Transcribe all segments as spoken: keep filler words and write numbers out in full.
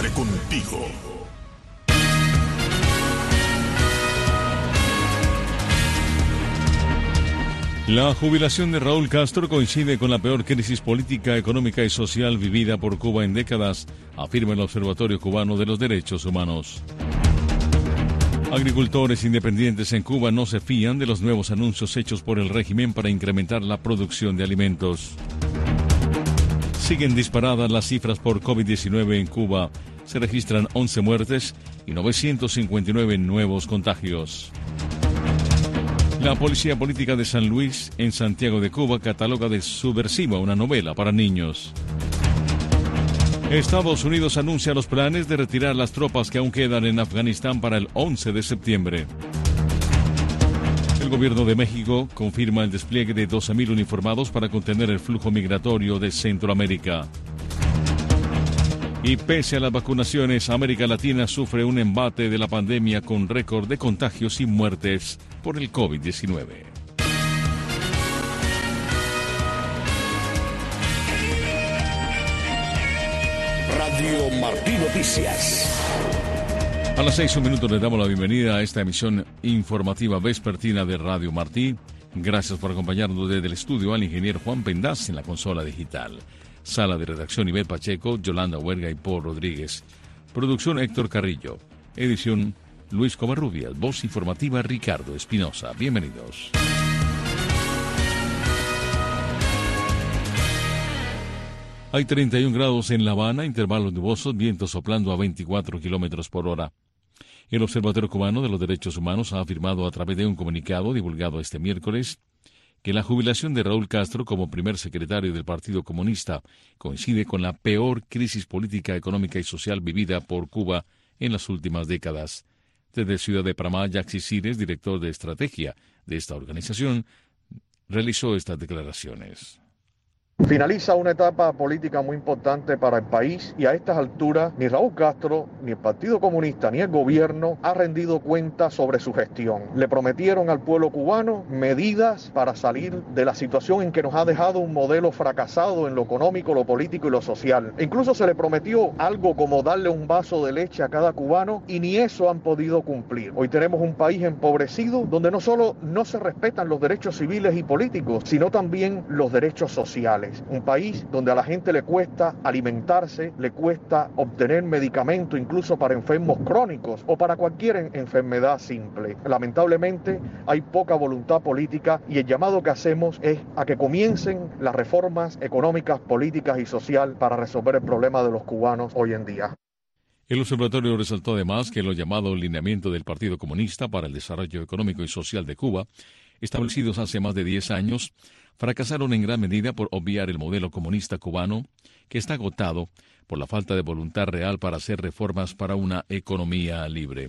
Siempre contigo. La jubilación de Raúl Castro coincide con la peor crisis política, económica y social vivida por Cuba en décadas, afirma el Observatorio Cubano de los Derechos Humanos. Agricultores independientes en Cuba no se fían de los nuevos anuncios hechos por el régimen para incrementar la producción de alimentos. Siguen disparadas las cifras por COVID diecinueve en Cuba. Se registran once muertes y novecientos cincuenta y nueve nuevos contagios. La Policía Política de San Luis, en Santiago de Cuba, cataloga de subversiva una novela para niños. Estados Unidos anuncia los planes de retirar las tropas que aún quedan en Afganistán para el once de septiembre. El gobierno de México confirma el despliegue de doce mil uniformados para contener el flujo migratorio de Centroamérica. Y pese a las vacunaciones, América Latina sufre un embate de la pandemia con récord de contagios y muertes por el COVID diecinueve. Radio Martí Noticias. A las seis un minuto le damos la bienvenida a esta emisión informativa vespertina de Radio Martí. Gracias por acompañarnos desde el estudio al ingeniero Juan Pendaz en la consola digital. Sala de redacción Ivette Pacheco, Yolanda Huerga y Paul Rodríguez. Producción Héctor Carrillo. Edición Luis Covarrubias. Voz informativa Ricardo Espinosa. Bienvenidos. Hay treinta y un grados en La Habana, intervalos nubosos, vientos soplando a veinticuatro kilómetros por hora. El Observatorio Cubano de los Derechos Humanos ha afirmado a través de un comunicado divulgado este miércoles que la jubilación de Raúl Castro como primer secretario del Partido Comunista coincide con la peor crisis política, económica y social vivida por Cuba en las últimas décadas. Desde Ciudad de Panamá, Yaxi Cires, director de estrategia de esta organización, realizó estas declaraciones. Finaliza una etapa política muy importante para el país y a estas alturas ni Raúl Castro, ni el Partido Comunista, ni el gobierno ha rendido cuenta sobre su gestión. Le prometieron al pueblo cubano medidas para salir de la situación en que nos ha dejado un modelo fracasado en lo económico, lo político y lo social. E incluso se le prometió algo como darle un vaso de leche a cada cubano y ni eso han podido cumplir. Hoy tenemos un país empobrecido donde no solo no se respetan los derechos civiles y políticos, sino también los derechos sociales. Un país donde a la gente le cuesta alimentarse, le cuesta obtener medicamento incluso para enfermos crónicos o para cualquier enfermedad simple. Lamentablemente hay poca voluntad política y el llamado que hacemos es a que comiencen las reformas económicas, políticas y sociales para resolver el problema de los cubanos hoy en día. El observatorio resaltó además que los llamados lineamientos del Partido Comunista para el Desarrollo Económico y Social de Cuba, establecidos hace más de diez años, fracasaron en gran medida por obviar el modelo comunista cubano, que está agotado por la falta de voluntad real para hacer reformas para una economía libre.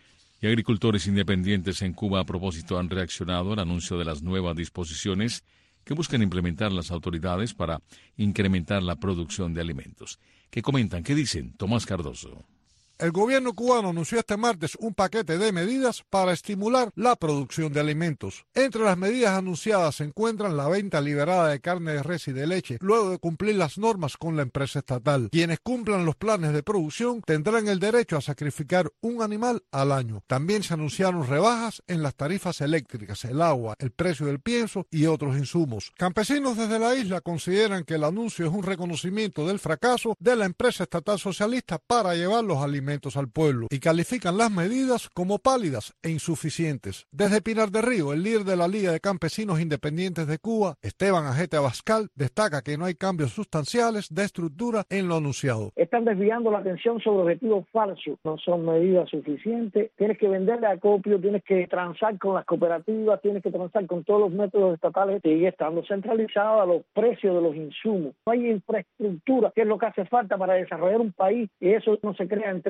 Y agricultores independientes en Cuba a propósito han reaccionado al anuncio de las nuevas disposiciones que buscan implementar las autoridades para incrementar la producción de alimentos. ¿Qué comentan? ¿Qué dicen? Tomás Cardoso. El gobierno cubano anunció este martes un paquete de medidas para estimular la producción de alimentos. Entre las medidas anunciadas se encuentran la venta liberada de carne de res y de leche, luego de cumplir las normas con la empresa estatal. Quienes cumplan los planes de producción tendrán el derecho a sacrificar un animal al año. También se anunciaron rebajas en las tarifas eléctricas, el agua, el precio del pienso y otros insumos. Campesinos desde la isla consideran que el anuncio es un reconocimiento del fracaso de la empresa estatal socialista para llevar los alimentos al pueblo y califican las medidas como pálidas e insuficientes. Desde Pinar del Río, el líder de la Liga de Campesinos Independientes de Cuba, Esteban Ajete Abascal, destaca que no hay cambios sustanciales de estructura en lo anunciado. Están desviando la atención sobre objetivos falsos, no son medidas suficientes. Tienes que venderle acopio, tienes que transar con las cooperativas, tienes que transar con todos los métodos estatales. Sigue estando centralizado a los precios de los insumos. No hay infraestructura, que es lo que hace falta para desarrollar un país, y eso no se crea en tres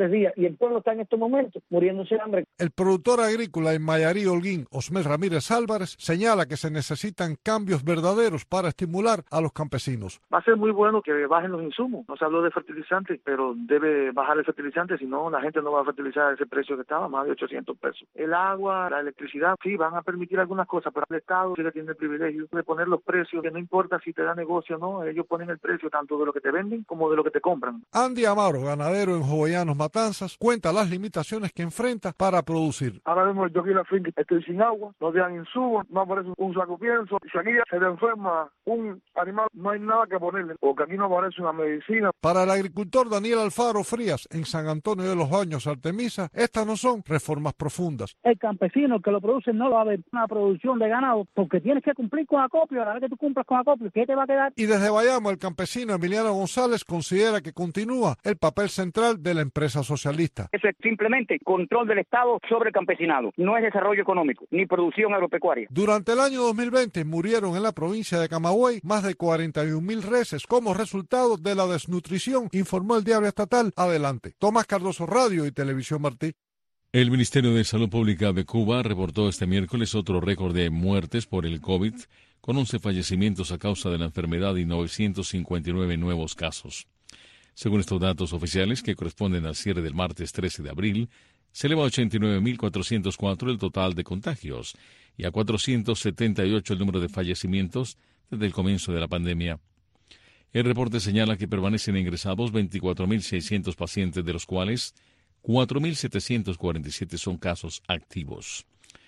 tres días, y el pueblo está en estos momentos muriéndose de hambre. El productor agrícola en Mayarí, Holguín, Osmel Ramírez Álvarez, señala que se necesitan cambios verdaderos para estimular a los campesinos. Va a ser muy bueno que bajen los insumos. No se habló de fertilizantes, pero debe bajar el fertilizante, si no la gente no va a fertilizar a ese precio que estaba, más de ochocientos pesos. El agua, la electricidad, sí, van a permitir algunas cosas, pero el Estado sí que tiene el privilegio de poner los precios, que no importa si te da negocio o no, ellos ponen el precio tanto de lo que te venden como de lo que te compran. Andy Amaro, ganadero en Jovellanos Matanzas, cuenta las limitaciones que enfrenta para producir. Ahora mismo yo aquí en la finca estoy sin agua, no te dan insumos, no aparece un saco pienso. Si aquí se le enferma un animal, no hay nada que ponerle, porque aquí no aparece una medicina. Para el agricultor Daniel Alfaro Frías, en San Antonio de los Baños, Artemisa, estas no son reformas profundas. El campesino que lo produce no va a haber una producción de ganado, porque tienes que cumplir con acopio. A la vez que tú cumplas con acopio, ¿qué te va a quedar? Y desde Bayamo, el campesino Emiliano González considera que continúa el papel central de la empresa socialista. Eso es simplemente control del Estado sobre el campesinado. No es desarrollo económico, ni producción agropecuaria. Durante el año dos mil veinte murieron en la provincia de Camagüey más de cuarenta y un mil reses como resultado de la desnutrición, informó el diario estatal Adelante. Tomás Cardoso, Radio y Televisión Martí. El Ministerio de Salud Pública de Cuba reportó este miércoles otro récord de muertes por el COVID, con once fallecimientos a causa de la enfermedad y novecientos cincuenta y nueve nuevos casos. Según estos datos oficiales, que corresponden al cierre del martes trece de abril, se eleva a ochenta y nueve mil cuatrocientos cuatro el total de contagios y a cuatrocientos setenta y ocho el número de fallecimientos desde el comienzo de la pandemia. El reporte señala que permanecen ingresados veinticuatro mil seiscientos pacientes, de los cuales cuatro mil setecientos cuarenta y siete son casos activos.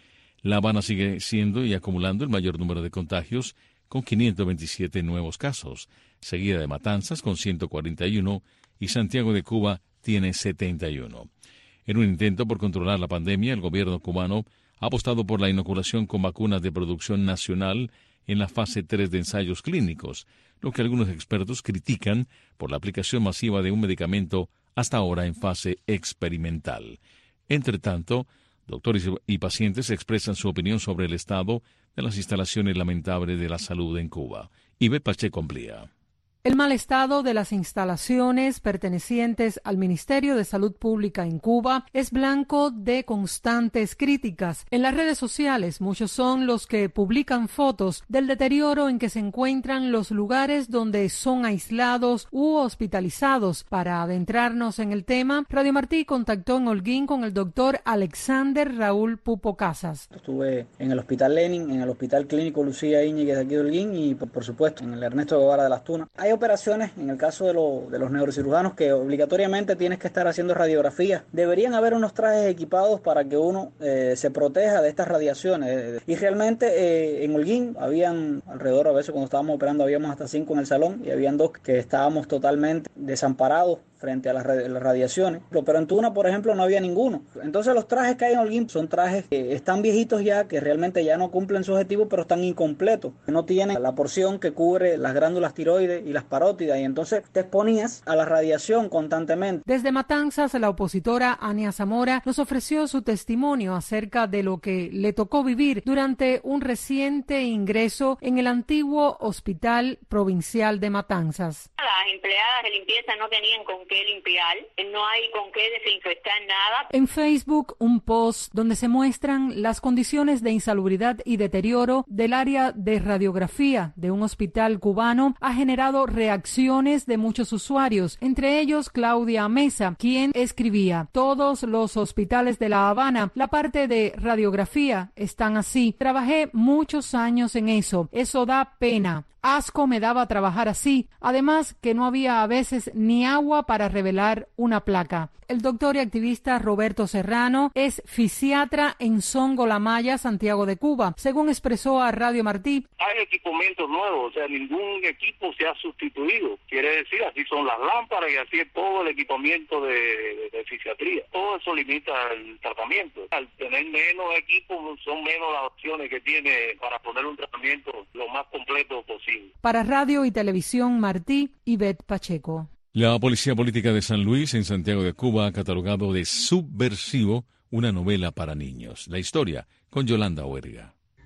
La Habana sigue siendo y acumulando el mayor número de contagios, con quinientos veintisiete nuevos casos, seguida de Matanzas con ciento cuarenta y uno y Santiago de Cuba tiene setenta y uno. En un intento por controlar la pandemia, el gobierno cubano ha apostado por la inoculación con vacunas de producción nacional en la fase tres de ensayos clínicos, lo que algunos expertos critican por la aplicación masiva de un medicamento hasta ahora en fase experimental. Entre tanto, doctores y pacientes expresan su opinión sobre el estado de las instalaciones lamentables de la salud en Cuba. Ivette Pacheco amplía. El mal estado de las instalaciones pertenecientes al Ministerio de Salud Pública en Cuba es blanco de constantes críticas. En las redes sociales, muchos son los que publican fotos del deterioro en que se encuentran los lugares donde son aislados u hospitalizados. Para adentrarnos en el tema, Radio Martí contactó en Holguín con el doctor Alexander Raúl Pupo Casas. Estuve en el Hospital Lenin, en el Hospital Clínico Lucía Íñiguez de aquí de Holguín y, por, por supuesto, en el Ernesto Guevara de las Tunas. Hay operaciones, en el caso de, lo, de los neurocirujanos, que obligatoriamente tienes que estar haciendo radiografía. Deberían haber unos trajes equipados para que uno eh, se proteja de estas radiaciones. Y realmente eh, en Holguín habían alrededor, a veces cuando estábamos operando, habíamos hasta cinco en el salón y habían dos que estábamos totalmente desamparados frente a las, las radiaciones, pero en Tuna, por ejemplo, no había ninguno. Entonces los trajes que hay en Holguín son trajes que están viejitos ya, que realmente ya no cumplen su objetivo, pero están incompletos, que no tienen la porción que cubre las glándulas tiroides y las parótidas, y entonces te exponías a la radiación constantemente. Desde Matanzas, la opositora Ania Zamora nos ofreció su testimonio acerca de lo que le tocó vivir durante un reciente ingreso en el antiguo Hospital Provincial de Matanzas. Las empleadas de limpieza no tenían con qué limpiar, no hay con qué desinfectar nada. En Facebook, un post donde se muestran las condiciones de insalubridad y deterioro del área de radiografía de un hospital cubano ha generado reacciones de muchos usuarios, entre ellos Claudia Mesa, quien escribía: todos los hospitales de La Habana, la parte de radiografía están así. Trabajé muchos años en eso. Eso da pena. Asco me daba trabajar así, además que no había a veces ni agua para revelar una placa. El doctor y activista Roberto Serrano es fisiatra en Songolamaya, Santiago de Cuba, según expresó a Radio Martí. Hay equipamientos nuevos, o sea, ningún equipo se ha sustituido. Quiere decir, así son las lámparas y así es todo el equipamiento de, de, de fisiatría. Todo eso limita el tratamiento. Al tener menos equipos, son menos las opciones que tiene para poner un tratamiento lo más completo posible. Para Radio y Televisión Martí, Ivette Pacheco. La Policía Política de San Luis, en Santiago de Cuba, ha catalogado de subversivo una novela para niños. La historia, con Yolanda Huerga.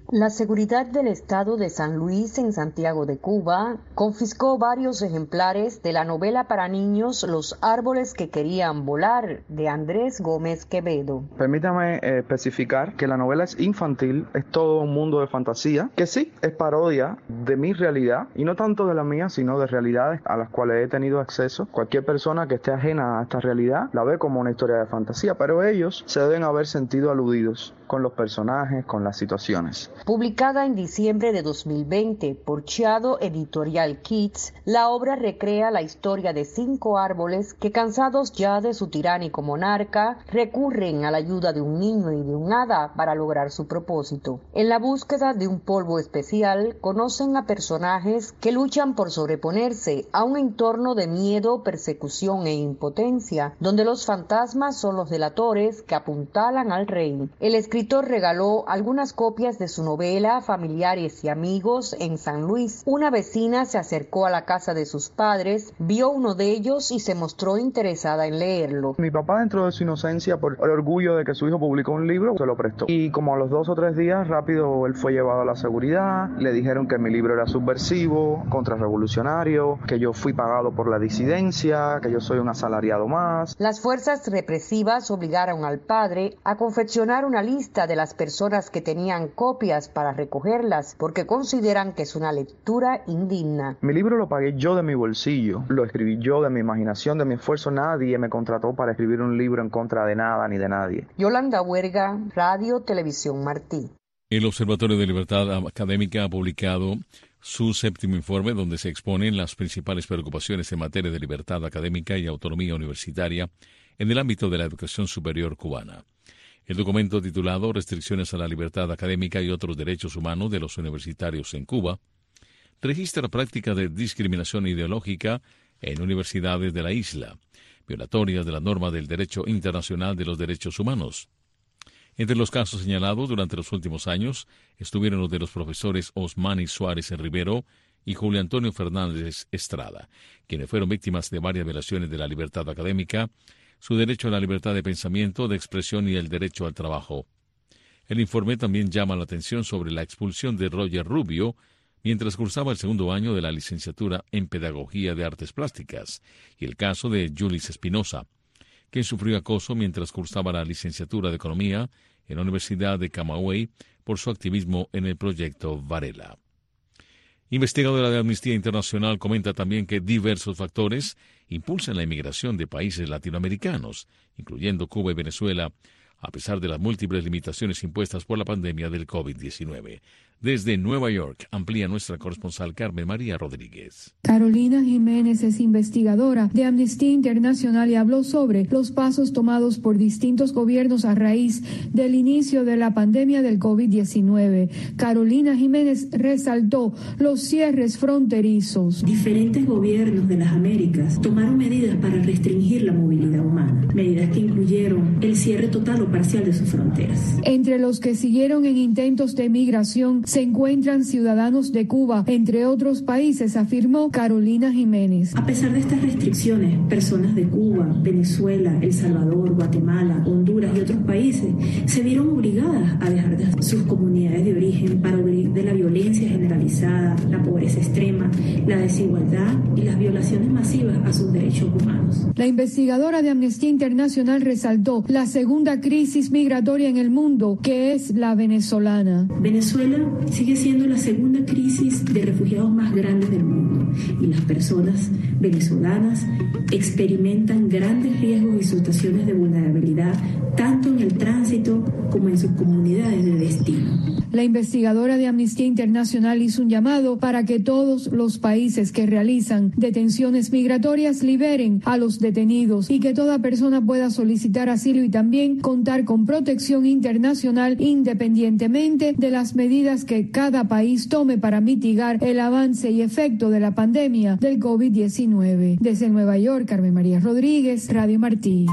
La seguridad del estado de San Luis en Santiago de Cuba confiscó varios ejemplares de la novela para niños Los árboles que querían volar, de Andrés Gómez Quevedo. Permítame eh, especificar que la novela es infantil, es todo un mundo de fantasía, que sí, es parodia de mi realidad, y no tanto de la mía, sino de realidades a las cuales he tenido acceso. Cualquier persona que esté ajena a esta realidad la ve como una historia de fantasía, pero ellos se deben haber sentido aludidos con los personajes, con las situaciones. Publicada en diciembre de dos mil veinte por Chiado Editorial Kids, la obra recrea la historia de cinco árboles que, cansados ya de su tiránico monarca, recurren a la ayuda de un niño y de un hada para lograr su propósito. En la búsqueda de un polvo especial, conocen a personajes que luchan por sobreponerse a un entorno de miedo, persecución e impotencia, donde los fantasmas son los delatores que apuntalan al rey. El El escritor regaló algunas copias de su novela a familiares y amigos en San Luis. Una vecina se acercó a la casa de sus padres, vio uno de ellos y se mostró interesada en leerlo. Mi papá, dentro de su inocencia, por el orgullo de que su hijo publicó un libro, se lo prestó. Y como a los dos o tres días, rápido él fue llevado a la seguridad, le dijeron que mi libro era subversivo, contrarrevolucionario, que yo fui pagado por la disidencia, que yo soy un asalariado más. Las fuerzas represivas obligaron al padre a confeccionar una lista de las personas que tenían copias para recogerlas, porque consideran que es una lectura indigna. Mi libro lo pagué yo de mi bolsillo, lo escribí yo de mi imaginación, de mi esfuerzo. Nadie me contrató para escribir un libro en contra de nada ni de nadie. Yolanda Huerga, Radio Televisión Martí. El Observatorio de Libertad Académica ha publicado su séptimo informe, donde se exponen las principales preocupaciones en materia de libertad académica y autonomía universitaria en el ámbito de la educación superior cubana. El documento, titulado Restricciones a la libertad académica y otros derechos humanos de los universitarios en Cuba, registra prácticas de discriminación ideológica en universidades de la isla, violatorias de la norma del derecho internacional de los derechos humanos. Entre los casos señalados durante los últimos años estuvieron los de los profesores Osmani Suárez Rivero y Julio Antonio Fernández Estrada, quienes fueron víctimas de varias violaciones de la libertad académica, su derecho a la libertad de pensamiento, de expresión y el derecho al trabajo. El informe también llama la atención sobre la expulsión de Roger Rubio mientras cursaba el segundo año de la licenciatura en Pedagogía de Artes Plásticas, y el caso de Julis Espinosa, quien sufrió acoso mientras cursaba la licenciatura de Economía en la Universidad de Camagüey por su activismo en el proyecto Varela. Investigadora de Amnistía Internacional comenta también que diversos factores impulsan la inmigración de países latinoamericanos, incluyendo Cuba y Venezuela, a pesar de las múltiples limitaciones impuestas por la pandemia del COVID diecinueve. Desde Nueva York, amplía nuestra corresponsal Carmen María Rodríguez. Carolina Jiménez es investigadora de Amnistía Internacional y habló sobre los pasos tomados por distintos gobiernos a raíz del inicio de la pandemia del COVID diecinueve. Carolina Jiménez resaltó los cierres fronterizos. Diferentes gobiernos de las Américas tomaron medidas para restringir la movilidad humana, medidas que incluyeron el cierre total o parcial de sus fronteras. Entre los que siguieron en intentos de migración se encuentran ciudadanos de Cuba, entre otros países, afirmó Carolina Jiménez. A pesar de estas restricciones, personas de Cuba, Venezuela, El Salvador, Guatemala, Honduras y otros países se vieron obligadas a dejar de sus comunidades de origen para huir de la violencia generalizada, la pobreza extrema, la desigualdad y las violaciones masivas a sus derechos humanos. La investigadora de Amnistía Internacional resaltó la segunda crisis migratoria en el mundo, que es la venezolana. Venezuela sigue siendo la segunda crisis de refugiados más grande del mundo y las personas venezolanas experimentan grandes riesgos y situaciones de vulnerabilidad tanto en el tránsito como en sus comunidades de destino. La investigadora de Amnistía Internacional hizo un llamado para que todos los países que realizan detenciones migratorias liberen a los detenidos y que toda persona pueda solicitar asilo y también contar con protección internacional independientemente de las medidas que cada país tome para mitigar el avance y efecto de la pandemia del COVID diecinueve. Desde Nueva York, Carmen María Rodríguez, Radio Martí.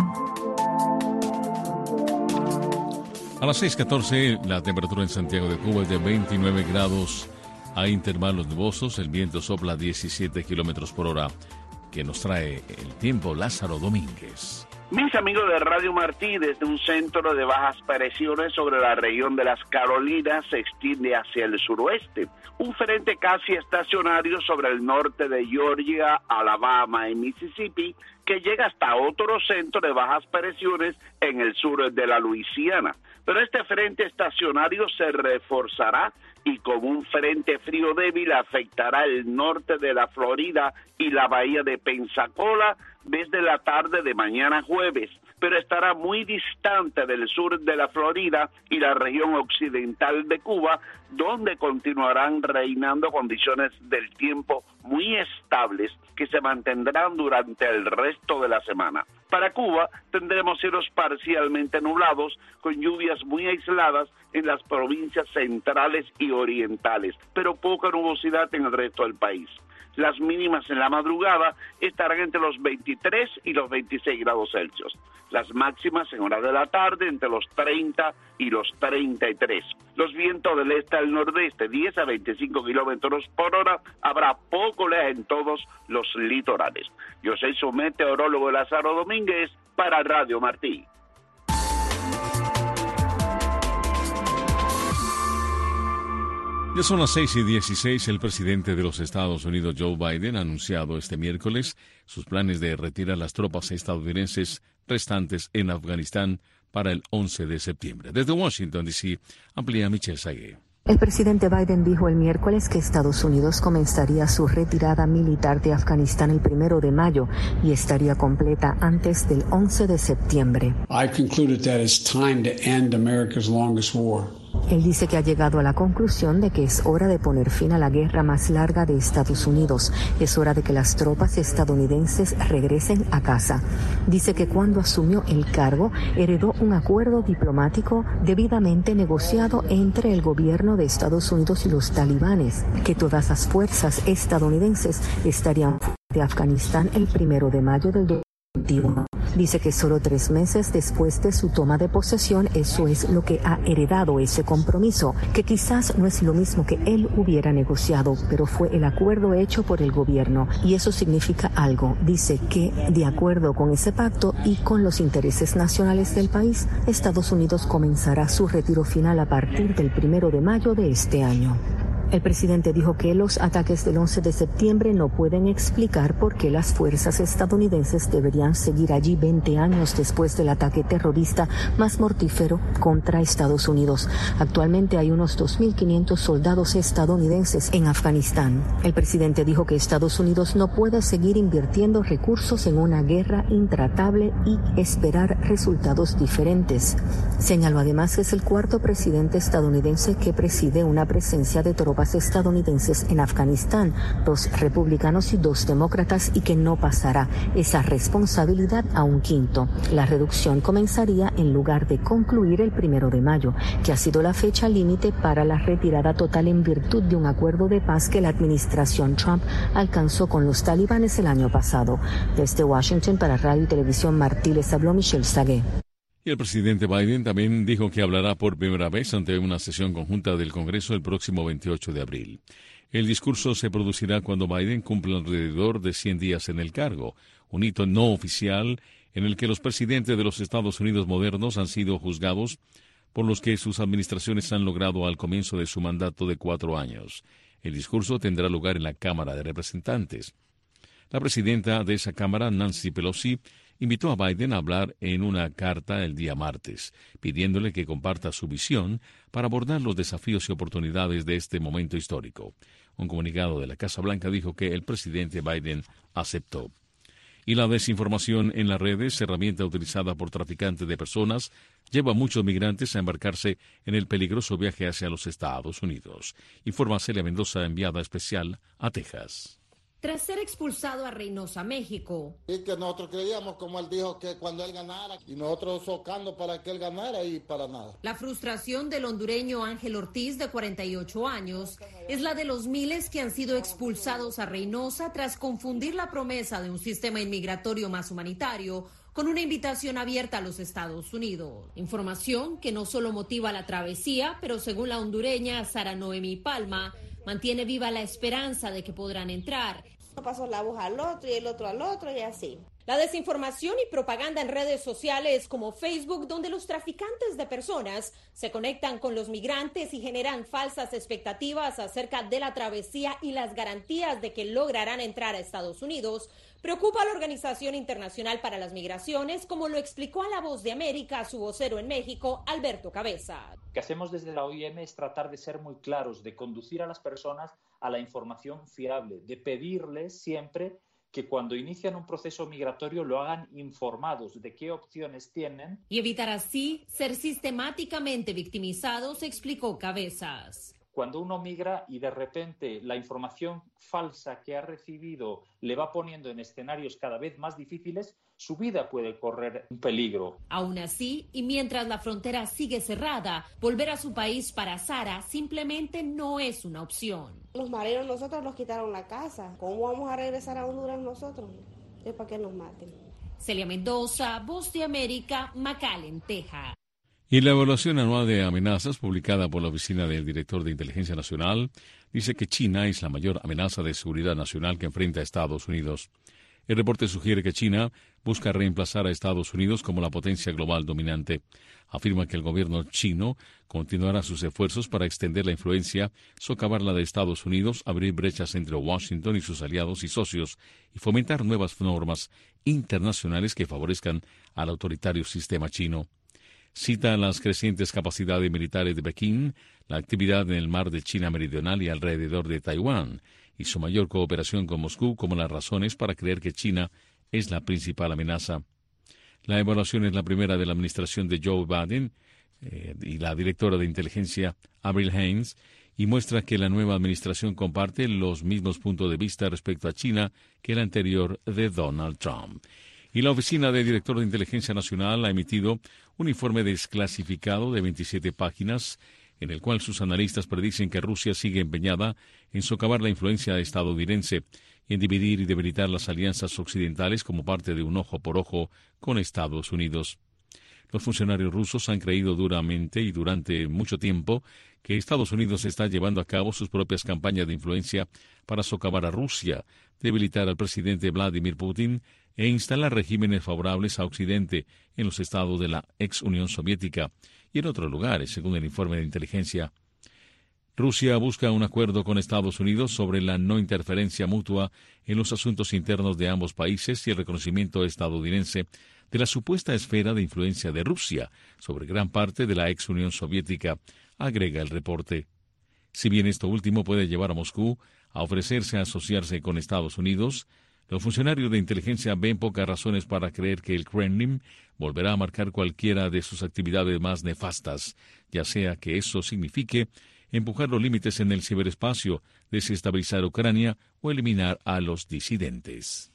A las seis catorce, la temperatura en Santiago de Cuba es de veintinueve grados. Hay intervalos nubosos, el viento sopla a diecisiete kilómetros por hora, que nos trae el tiempo Lázaro Domínguez. Mis amigos de Radio Martí, desde un centro de bajas presiones sobre la región de las Carolinas se extiende hacia el suroeste. Un frente casi estacionario sobre el norte de Georgia, Alabama y Mississippi, que llega hasta otro centro de bajas presiones en el sur de la Luisiana. Pero este frente estacionario se reforzará y como un frente frío débil afectará el norte de la Florida y la bahía de Pensacola desde la tarde de mañana jueves, pero estará muy distante del sur de la Florida y la región occidental de Cuba, donde continuarán reinando condiciones del tiempo muy estables que se mantendrán durante el resto de la semana. Para Cuba tendremos cielos parcialmente nublados con lluvias muy aisladas en las provincias centrales y orientales, pero poca nubosidad en el resto del país. Las mínimas en la madrugada estarán entre los veintitrés y los veintiséis grados Celsius. Las máximas en horas de la tarde entre los treinta y los treinta y tres. Los vientos del este al nordeste, diez a veinticinco kilómetros por hora, habrá poco oleaje en todos los litorales. Yo soy su meteorólogo Lázaro Domínguez para Radio Martí. Ya son las seis y dieciséis. El presidente de los Estados Unidos, Joe Biden, ha anunciado este miércoles sus planes de retirar las tropas estadounidenses restantes en Afganistán para el once de septiembre. Desde Washington, D C, amplía Michelle Sagué. El presidente Biden dijo el miércoles que Estados Unidos comenzaría su retirada militar de Afganistán el primero de mayo y estaría completa antes del once de septiembre. I concluded that it's time to end America's longest war. Él dice que ha llegado a la conclusión de que es hora de poner fin a la guerra más larga de Estados Unidos. Es hora de que las tropas estadounidenses regresen a casa. Dice que cuando asumió el cargo, heredó un acuerdo diplomático debidamente negociado entre el gobierno de Estados Unidos y los talibanes, que todas las fuerzas estadounidenses estarían fuera de Afganistán el primero de mayo del dos mil veintiuno. Dice que solo tres meses después de su toma de posesión, eso es lo que ha heredado ese compromiso, que quizás no es lo mismo que él hubiera negociado, pero fue el acuerdo hecho por el gobierno y eso significa algo. Dice que de acuerdo con ese pacto y con los intereses nacionales del país, Estados Unidos comenzará su retiro final a partir del primero de mayo de este año. El presidente dijo que los ataques del once de septiembre no pueden explicar por qué las fuerzas estadounidenses deberían seguir allí veinte años después del ataque terrorista más mortífero contra Estados Unidos. Actualmente hay unos dos mil quinientos soldados estadounidenses en Afganistán. El presidente dijo que Estados Unidos no puede seguir invirtiendo recursos en una guerra intratable y esperar resultados diferentes. Señaló además que es el cuarto presidente estadounidense que preside una presencia de tropas estadounidenses en Afganistán, dos republicanos y dos demócratas, y que no pasará esa responsabilidad a un quinto. La reducción comenzaría en lugar de concluir el primero de mayo, que ha sido la fecha límite para la retirada total en virtud de un acuerdo de paz que la administración Trump alcanzó con los talibanes el año pasado. Desde Washington para Radio y Televisión Martí les habló Michelle Sagué. Y el presidente Biden también dijo que hablará por primera vez ante una sesión conjunta del Congreso el próximo veintiocho de abril. El discurso se producirá cuando Biden cumpla alrededor de cien días en el cargo, un hito no oficial en el que los presidentes de los Estados Unidos modernos han sido juzgados por los que sus administraciones han logrado al comienzo de su mandato de cuatro años. El discurso tendrá lugar en la Cámara de Representantes. La presidenta de esa Cámara, Nancy Pelosi, invitó a Biden a hablar en una carta el día martes, pidiéndole que comparta su visión para abordar los desafíos y oportunidades de este momento histórico. Un comunicado de la Casa Blanca dijo que el presidente Biden aceptó. Y la desinformación en las redes, herramienta utilizada por traficantes de personas, lleva a muchos migrantes a embarcarse en el peligroso viaje hacia los Estados Unidos. Informa Celia Mendoza, enviada especial a Texas. Tras ser expulsado a Reynosa, México. Y que nosotros creíamos, como él dijo, que cuando él ganara, y nosotros socando para que él ganara y para nada. La frustración del hondureño Ángel Ortiz, de cuarenta y ocho años, es la de los miles que han sido expulsados a Reynosa tras confundir la promesa de un sistema inmigratorio más humanitario con una invitación abierta a los Estados Unidos. Información que no solo motiva la travesía, pero según la hondureña Sara Noemi Palma, mantiene viva la esperanza de que podrán entrar. Pasó la voz al otro y el otro al otro y así. La desinformación y propaganda en redes sociales como Facebook, donde los traficantes de personas se conectan con los migrantes y generan falsas expectativas acerca de la travesía y las garantías de que lograrán entrar a Estados Unidos, preocupa a la Organización Internacional para las Migraciones, como lo explicó a La Voz de América su vocero en México, Alberto Cabeza. Lo que hacemos desde la O I M es tratar de ser muy claros, de conducir a las personas a la información fiable, de pedirles siempre que cuando inician un proceso migratorio lo hagan informados de qué opciones tienen. Y evitar así ser sistemáticamente victimizados, explicó Cabezas. Cuando uno migra y de repente la información falsa que ha recibido le va poniendo en escenarios cada vez más difíciles, su vida puede correr un peligro. Aún así, y mientras la frontera sigue cerrada, volver a su país para Sara simplemente no es una opción. Los maridos nosotros nos quitaron la casa. ¿Cómo vamos a regresar a Honduras nosotros? Es para que nos maten. Celia Mendoza, Voz de América, McAllen, Texas. Y la evaluación anual de amenazas publicada por la Oficina del Director de Inteligencia Nacional dice que China es la mayor amenaza de seguridad nacional que enfrenta a Estados Unidos. El reporte sugiere que China busca reemplazar a Estados Unidos como la potencia global dominante. Afirma que el gobierno chino continuará sus esfuerzos para extender la influencia, socavar la de Estados Unidos, abrir brechas entre Washington y sus aliados y socios y fomentar nuevas normas internacionales que favorezcan al autoritario sistema chino. Cita las crecientes capacidades militares de Pekín, la actividad en el mar de China Meridional y alrededor de Taiwán, y su mayor cooperación con Moscú como las razones para creer que China es la principal amenaza. La evaluación es la primera de la administración de Joe Biden eh, y la directora de inteligencia Avril Haines, y muestra que la nueva administración comparte los mismos puntos de vista respecto a China que la anterior de Donald Trump. Y la Oficina de Director de Inteligencia Nacional ha emitido un informe desclasificado de veintisiete páginas en el cual sus analistas predicen que Rusia sigue empeñada en socavar la influencia estadounidense y en dividir y debilitar las alianzas occidentales como parte de un ojo por ojo con Estados Unidos. Los funcionarios rusos han creído duramente y durante mucho tiempo que Estados Unidos está llevando a cabo sus propias campañas de influencia para socavar a Rusia, debilitar al presidente Vladimir Putin e instalar regímenes favorables a Occidente en los estados de la ex Unión Soviética y en otros lugares, según el informe de inteligencia. Rusia busca un acuerdo con Estados Unidos sobre la no interferencia mutua en los asuntos internos de ambos países y el reconocimiento estadounidense de la supuesta esfera de influencia de Rusia sobre gran parte de la ex Unión Soviética, agrega el reporte. Si bien esto último puede llevar a Moscú a ofrecerse a asociarse con Estados Unidos, los funcionarios de inteligencia ven pocas razones para creer que el Kremlin volverá a marcar cualquiera de sus actividades más nefastas, ya sea que eso signifique empujar los límites en el ciberespacio, desestabilizar Ucrania o eliminar a los disidentes.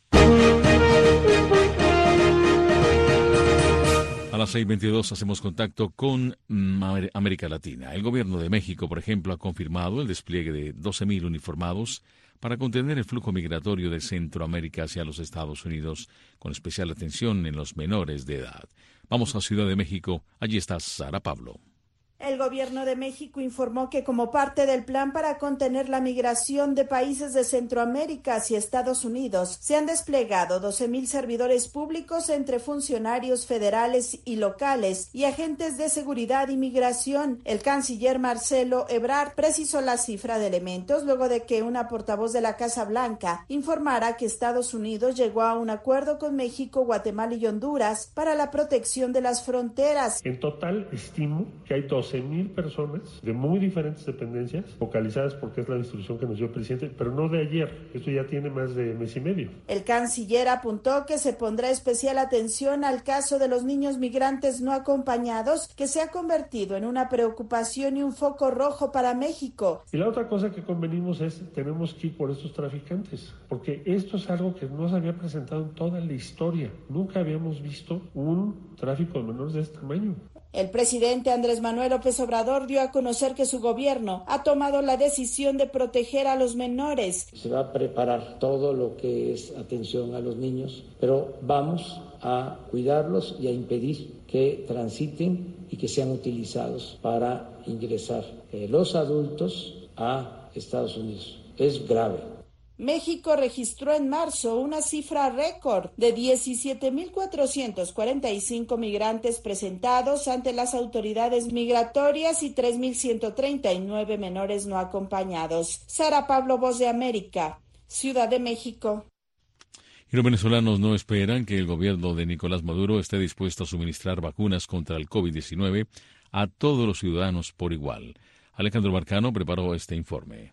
A las seis veintidós hacemos contacto con América Latina. El gobierno de México, por ejemplo, ha confirmado el despliegue de doce mil uniformados para contener el flujo migratorio de Centroamérica hacia los Estados Unidos, con especial atención en los menores de edad. Vamos a Ciudad de México. Allí está Sara Pablo. El gobierno de México informó que como parte del plan para contener la migración de países de Centroamérica hacia Estados Unidos, se han desplegado doce mil servidores públicos entre funcionarios federales y locales y agentes de seguridad y migración. El canciller Marcelo Ebrard precisó la cifra de elementos luego de que una portavoz de la Casa Blanca informara que Estados Unidos llegó a un acuerdo con México, Guatemala y Honduras para la protección de las fronteras. En total, estimo que hay doce mil personas de muy diferentes dependencias focalizadas porque es la instrucción que nos dio el presidente, pero no de ayer, esto ya tiene más de mes y medio. El canciller apuntó que se pondrá especial atención al caso de los niños migrantes no acompañados, que se ha convertido en una preocupación y un foco rojo para México. Y la otra cosa que convenimos es, tenemos que ir por estos traficantes, porque esto es algo que no se había presentado en toda la historia. Nunca habíamos visto un tráfico de menores de este tamaño. El presidente Andrés Manuel López Obrador dio a conocer que su gobierno ha tomado la decisión de proteger a los menores. Se va a preparar todo lo que es atención a los niños, pero vamos a cuidarlos y a impedir que transiten y que sean utilizados para ingresar eh, los adultos a Estados Unidos. Es grave. México registró en marzo una cifra récord de diecisiete mil cuatrocientos cuarenta y cinco migrantes presentados ante las autoridades migratorias y tres mil ciento treinta y nueve menores no acompañados. Sara Pablo, Voz de América, Ciudad de México. Y los venezolanos no esperan que el gobierno de Nicolás Maduro esté dispuesto a suministrar vacunas contra el COVID diecinueve a todos los ciudadanos por igual. Alejandro Marcano preparó este informe.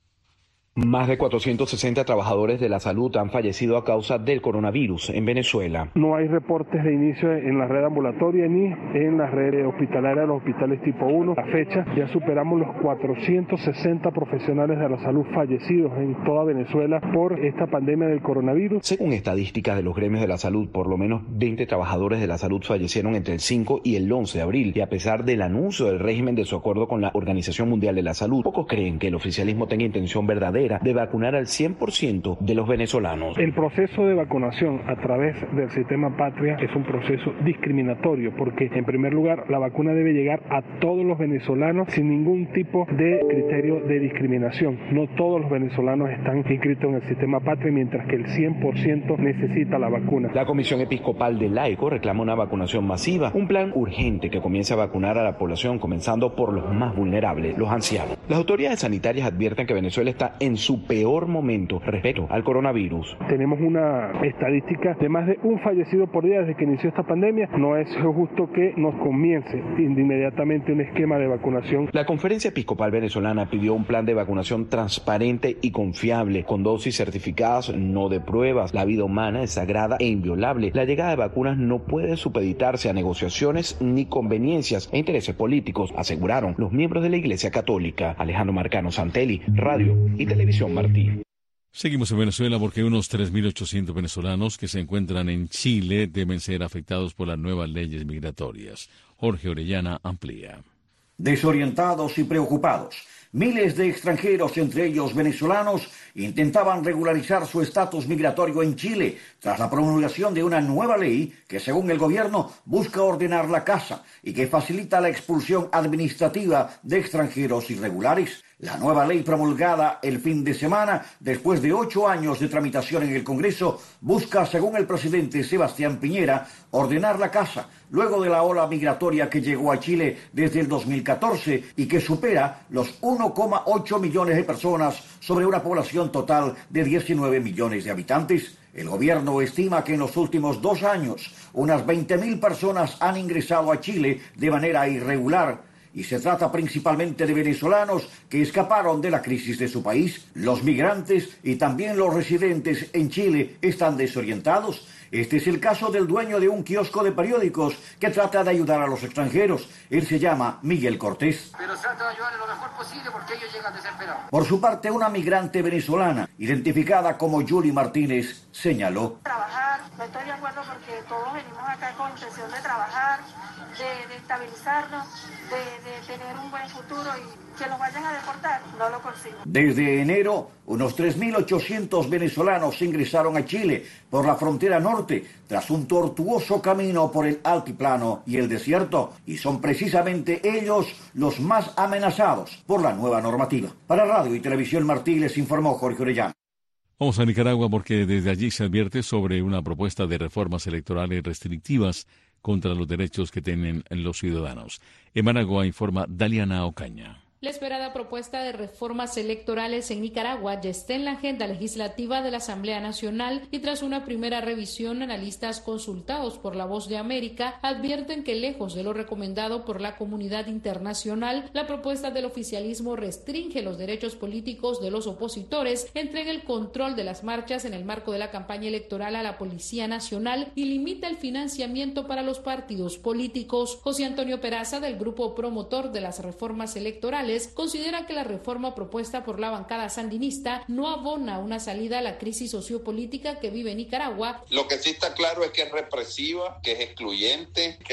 Más de cuatrocientos sesenta trabajadores de la salud han fallecido a causa del coronavirus en Venezuela. No hay reportes de inicio en la red ambulatoria ni en la red hospitalaria de los hospitales tipo uno. A la fecha ya superamos los cuatrocientos sesenta profesionales de la salud fallecidos en toda Venezuela por esta pandemia del coronavirus. Según estadísticas de los gremios de la salud, por lo menos veinte trabajadores de la salud fallecieron entre el cinco y el once de abril. Y a pesar del anuncio del régimen de su acuerdo con la Organización Mundial de la Salud, pocos creen que el oficialismo tenga intención verdadera de vacunar al cien por ciento de los venezolanos. El proceso de vacunación a través del sistema Patria es un proceso discriminatorio porque, en primer lugar, la vacuna debe llegar a todos los venezolanos sin ningún tipo de criterio de discriminación. No todos los venezolanos están inscritos en el sistema Patria, mientras que el cien por ciento necesita la vacuna. La Comisión Episcopal del Laico reclama una vacunación masiva, un plan urgente que comience a vacunar a la población, comenzando por los más vulnerables, los ancianos. Las autoridades sanitarias advierten que Venezuela está en su peor momento respecto al coronavirus. Tenemos una estadística de más de un fallecido por día desde que inició esta pandemia. No es justo que nos comience inmediatamente un esquema de vacunación. La Conferencia Episcopal Venezolana pidió un plan de vacunación transparente y confiable, con dosis certificadas, no de pruebas. La vida humana es sagrada e inviolable. La llegada de vacunas no puede supeditarse a negociaciones ni conveniencias e intereses políticos, aseguraron los miembros de la Iglesia Católica. Alejandro Marcano Santelli, Radio y Televisión Martí. Seguimos en Venezuela porque unos tres mil ochocientos venezolanos que se encuentran en Chile deben ser afectados por las nuevas leyes migratorias. Jorge Orellana amplía. Desorientados y preocupados, miles de extranjeros, entre ellos venezolanos, intentaban regularizar su estatus migratorio en Chile tras la promulgación de una nueva ley que, según el gobierno, busca ordenar la casa y que facilita la expulsión administrativa de extranjeros irregulares. La nueva ley promulgada el fin de semana, después de ocho años de tramitación en el Congreso, busca, según el presidente Sebastián Piñera, ordenar la casa luego de la ola migratoria que llegó a Chile desde el dos mil catorce y que supera los uno coma ocho millones de personas sobre una población total de diecinueve millones de habitantes. El gobierno estima que en los últimos dos años unas veinte mil personas han ingresado a Chile de manera irregular, y se trata principalmente de venezolanos que escaparon de la crisis de su país. Los migrantes y también los residentes en Chile están desorientados. Este es el caso del dueño de un kiosco de periódicos que trata de ayudar a los extranjeros. Él se llama Miguel Cortés. Pero trata de ayudar lo mejor posible porque ellos llegan desesperados. Por su parte, una migrante venezolana, identificada como Yuli Martínez, señaló: Trabajar, no estoy de acuerdo porque todos venimos acá con intención de trabajar, de, de estabilizarnos, de, de tener un buen futuro, y que nos vayan a deportar, no lo consigo. Desde enero, unos tres mil ochocientos venezolanos ingresaron a Chile por la frontera norte tras un tortuoso camino por el altiplano y el desierto, y son precisamente ellos los más amenazados por la nueva normativa. Para Radio y Televisión Martí les informó Jorge Orellana. Vamos a Nicaragua porque desde allí se advierte sobre una propuesta de reformas electorales restrictivas contra los derechos que tienen los ciudadanos. En Managua informa Daliana Ocaña. La esperada propuesta de reformas electorales en Nicaragua ya está en la agenda legislativa de la Asamblea Nacional y tras una primera revisión, analistas consultados por La Voz de América advierten que lejos de lo recomendado por la comunidad internacional, la propuesta del oficialismo restringe los derechos políticos de los opositores, entrega el control de las marchas en el marco de la campaña electoral a la Policía Nacional y limita el financiamiento para los partidos políticos. José Antonio Peraza, del grupo promotor de las reformas electorales, considera que la reforma propuesta por la bancada sandinista no abona una salida a la crisis sociopolítica que vive Nicaragua. Lo que sí está claro es que es represiva, que es excluyente, que le, to-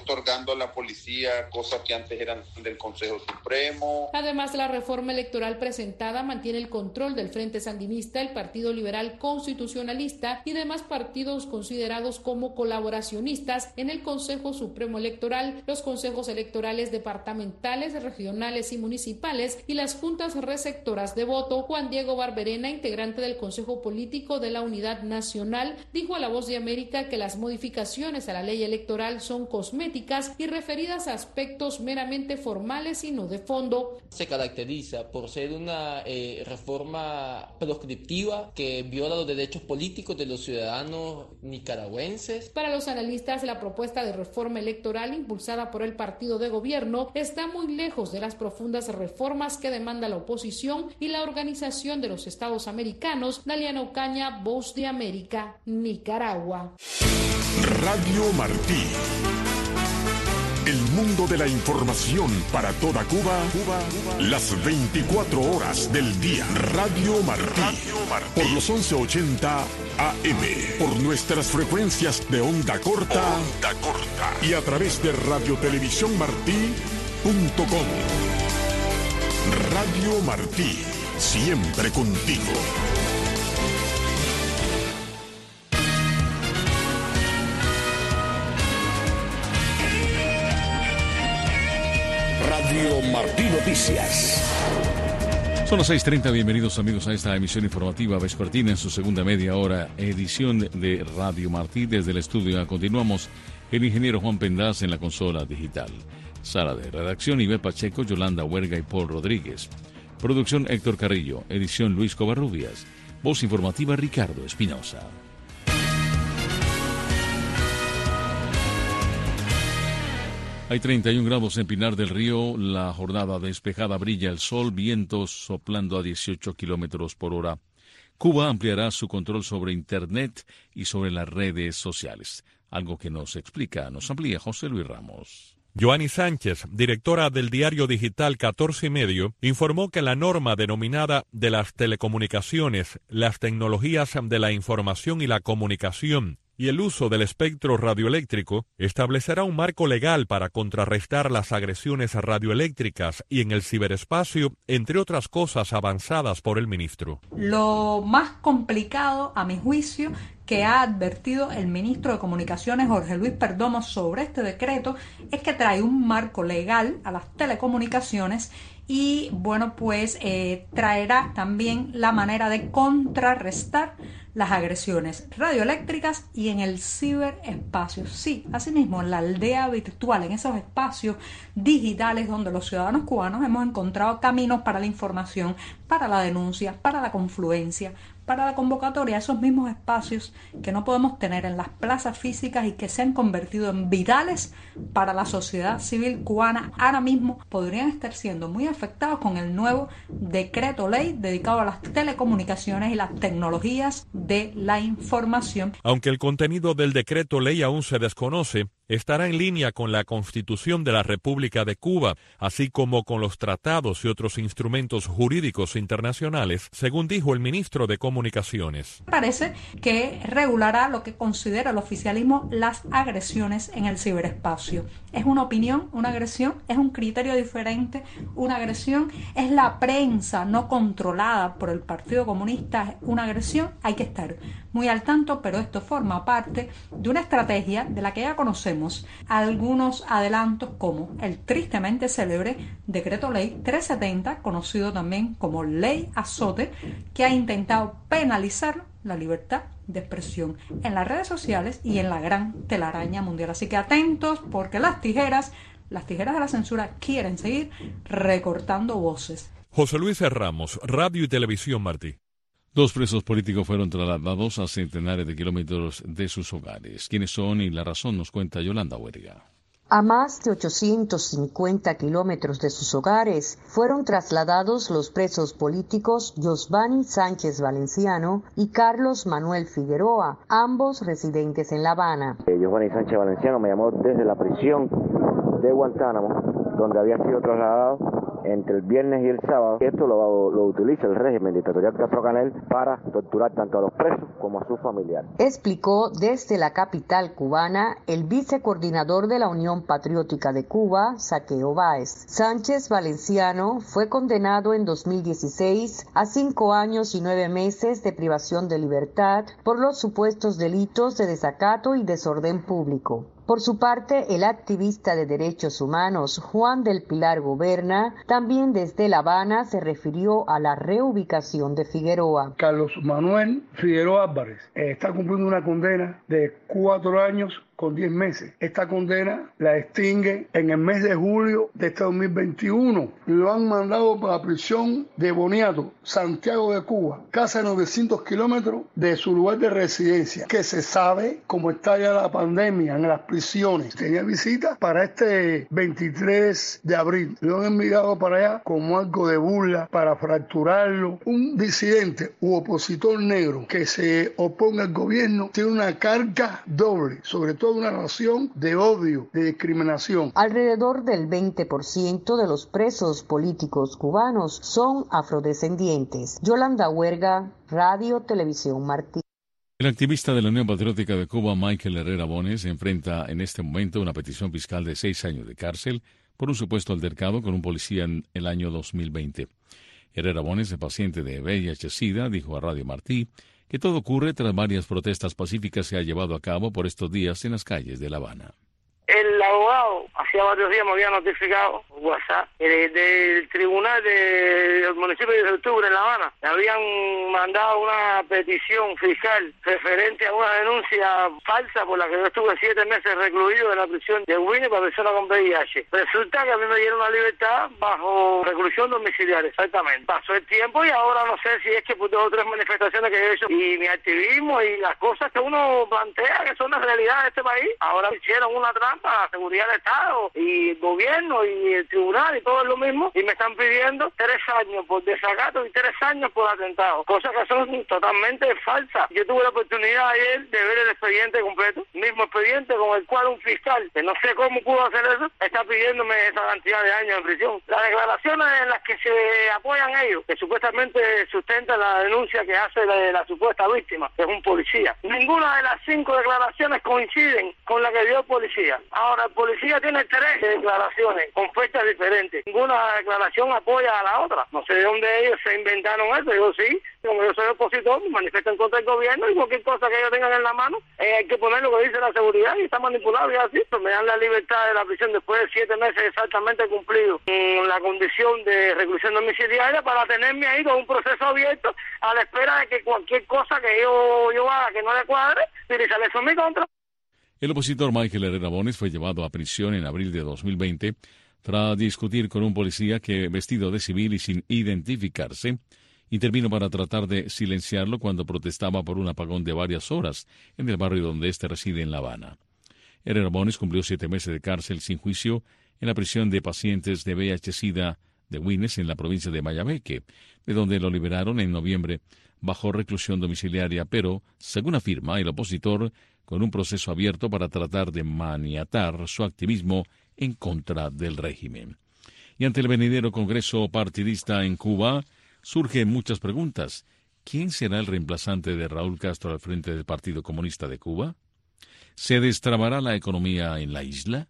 otorgando a la policía cosas que antes eran del Consejo Supremo. Además, la reforma electoral presentada mantiene el control del Frente Sandinista, el Partido Liberal Constitucionalista y demás partidos considerados como colaboracionistas en el Consejo Supremo Electoral, los consejos electorales departamentales, regionales y municipales y las juntas receptoras de voto. Juan Diego Barberena, integrante del Consejo Político de la Unidad Nacional, dijo a La Voz de América que las modificaciones a la ley electoral son cosméticas y referidas a aspectos meramente formales y no de fondo. Se caracteriza por ser una eh, reforma proscriptiva que viola los derechos políticos de los ciudadanos nicaragüenses. Para los analistas, la propuesta de reforma electoral impulsada por el partido de gobierno está muy lejos de las profundas reformas que demanda la oposición y la Organización de los Estados Americanos. Daliana Ocaña, Voz de América, Nicaragua. Radio Martí. El mundo de la información para toda Cuba, Cuba, Cuba, las veinticuatro horas del día. Radio Martí. Radio Martí. Por los once ochenta A M. Por nuestras frecuencias de onda corta. Onda corta. Y a través de radiotelevisiónmartí punto com. Radio Martí. Siempre contigo. Radio Martí Noticias. Son las seis treinta, bienvenidos amigos a esta emisión informativa vespertina en su segunda media hora, edición de Radio Martí. Desde el estudio continuamos el ingeniero Juan Pendaz en la consola digital. Sala de redacción Ibe Pacheco, Yolanda Huerga y Paul Rodríguez. Producción Héctor Carrillo, edición Luis Covarrubias. Voz informativa Ricardo Espinosa. Hay treinta y un grados en Pinar del Río, la jornada despejada, brilla el sol, vientos soplando a dieciocho kilómetros por hora. Cuba ampliará su control sobre Internet y sobre las redes sociales, algo que nos explica, nos amplía José Luis Ramos. Joanny Sánchez, directora del diario digital catorce y medio, informó que la norma denominada de las telecomunicaciones, las tecnologías de la información y la comunicación y el uso del espectro radioeléctrico establecerá un marco legal para contrarrestar las agresiones radioeléctricas y en el ciberespacio, entre otras cosas avanzadas por el ministro. Lo más complicado, a mi juicio, que ha advertido el ministro de Comunicaciones, Jorge Luis Perdomo, sobre este decreto, es que trae un marco legal a las telecomunicaciones y, bueno, pues eh, traerá también la manera de contrarrestar las agresiones radioeléctricas y en el ciberespacio. Sí, asimismo, en la aldea virtual, en esos espacios digitales donde los ciudadanos cubanos hemos encontrado caminos para la información, para la denuncia, para la confluencia, para la convocatoria, esos mismos espacios que no podemos tener en las plazas físicas y que se han convertido en vitales para la sociedad civil cubana, ahora mismo podrían estar siendo muy afectados con el nuevo decreto ley dedicado a las telecomunicaciones y las tecnologías de la información. Aunque el contenido del decreto ley aún se desconoce, estará en línea con la Constitución de la República de Cuba, así como con los tratados y otros instrumentos jurídicos internacionales, según dijo el ministro de Comunicaciones. Parece que regulará lo que considera el oficialismo las agresiones en el ciberespacio. Es una opinión, una agresión, es un criterio diferente, una agresión es la prensa no controlada por el Partido Comunista, una agresión, hay que estar muy al tanto, pero esto forma parte de una estrategia de la que ya conocemos algunos adelantos como el tristemente célebre decreto ley trescientos setenta, conocido también como ley azote, que ha intentado penalizar la libertad de expresión en las redes sociales y en la gran telaraña mundial. Así que atentos, porque las tijeras, las tijeras de la censura quieren seguir recortando voces. José Luis Ramos, Radio y Televisión Martí. Dos presos políticos fueron trasladados a centenares de kilómetros de sus hogares. ¿Quiénes son y la razón? Nos cuenta Yolanda Huerga. A más de ochocientos cincuenta kilómetros de sus hogares fueron trasladados los presos políticos Josvany Sánchez Valenciano y Carlos Manuel Figueroa, ambos residentes en La Habana. Josvany Sánchez Valenciano me llamó desde la prisión de Guantánamo, donde había sido trasladado entre el viernes y el sábado. Esto lo, lo utiliza el régimen dictatorial de Castro Canel para torturar tanto a los presos como a sus familiares. Explicó desde la capital cubana el vicecoordinador de la Unión Patriótica de Cuba, Zaqueo Báez. Sánchez Valenciano fue condenado en dos mil dieciséis a cinco años y nueve meses de privación de libertad por los supuestos delitos de desacato y desorden público. Por su parte, el activista de derechos humanos Juan del Pilar Goberna, también desde La Habana, se refirió a la reubicación de Figueroa. Carlos Manuel Figueroa Álvarez eh, está cumpliendo una condena de cuatro años con diez meses. Esta condena la extingue en el mes de julio de este dos mil veintiuno. Lo han mandado para la prisión de Boniato, Santiago de Cuba, casi a novecientos kilómetros de su lugar de residencia, que se sabe cómo está ya la pandemia en las prisiones. Tenía visita para este veintitrés de abril. Lo han enviado para allá como algo de burla, para fracturarlo. Un disidente u opositor negro que se oponga al gobierno tiene una carga doble, sobre todo una relación de odio, de discriminación. Alrededor del veinte por ciento de los presos políticos cubanos son afrodescendientes. Yolanda Huerga, Radio Televisión Martí. El activista de la Unión Patriótica de Cuba, Michael Herrera Bones, enfrenta en este momento una petición fiscal de seis años de cárcel por un supuesto altercado con un policía en el año dos mil veinte. Herrera Bones, el paciente de V I H-Sida, dijo a Radio Martí que todo ocurre tras varias protestas pacíficas que ha llevado a cabo por estos días en las calles de La Habana. El abogado hacía varios días me había notificado WhatsApp eh, del tribunal de- del municipio de octubre en La Habana. Me habían mandado una petición fiscal referente a una denuncia falsa por la que yo estuve siete meses recluido en la prisión de Winnie para persona con V I H. Resulta que a mí me dieron la libertad bajo reclusión domiciliaria, exactamente. Pasó el tiempo y ahora no sé si es que por dos o tres manifestaciones que he hecho y mi activismo y las cosas que uno plantea que son la realidad de este país, ahora hicieron una trampa a la seguridad del Estado y el gobierno y el tribunal y todo es lo mismo y me están pidiendo tres años por desacato y tres años por atentado, cosas que son totalmente falsas. Yo tuve la oportunidad ayer de ver el expediente completo, mismo expediente con el cual un fiscal, que no sé cómo pudo hacer eso, está pidiéndome esa cantidad de años en prisión. Las declaraciones en las que se apoyan ellos, que supuestamente sustentan la denuncia que hace la, la supuesta víctima, que es un policía, ninguna de las cinco declaraciones coinciden con la que dio el policía. Ahora, el policía tiene tres declaraciones con fechas diferentes. Ninguna declaración apoya a la otra. No sé de dónde ellos se inventaron eso. Yo sí, como yo soy opositor, me manifiesto en contra del gobierno y cualquier cosa que ellos tengan en la mano, eh, hay que poner lo que dice la seguridad y está manipulado y así. Pues me dan la libertad de la prisión después de siete meses exactamente cumplido con la condición de reclusión domiciliaria para tenerme ahí con un proceso abierto a la espera de que cualquier cosa que yo, yo haga que no le cuadre, utilizar eso en mi contra. El opositor Michael Herrera Bones fue llevado a prisión en abril de dos mil veinte tras discutir con un policía que, vestido de civil y sin identificarse, intervino para tratar de silenciarlo cuando protestaba por un apagón de varias horas en el barrio donde éste reside en La Habana. Herrera Bones cumplió siete meses de cárcel sin juicio en la prisión de pacientes de V I H-Sida de Winnes en la provincia de Mayabeque, de donde lo liberaron en noviembre bajo reclusión domiciliaria, pero, según afirma el opositor, con un proceso abierto para tratar de maniatar su activismo en contra del régimen. Y ante el venidero Congreso partidista en Cuba, surgen muchas preguntas. ¿Quién será el reemplazante de Raúl Castro al frente del Partido Comunista de Cuba? ¿Se destrabará la economía en la isla?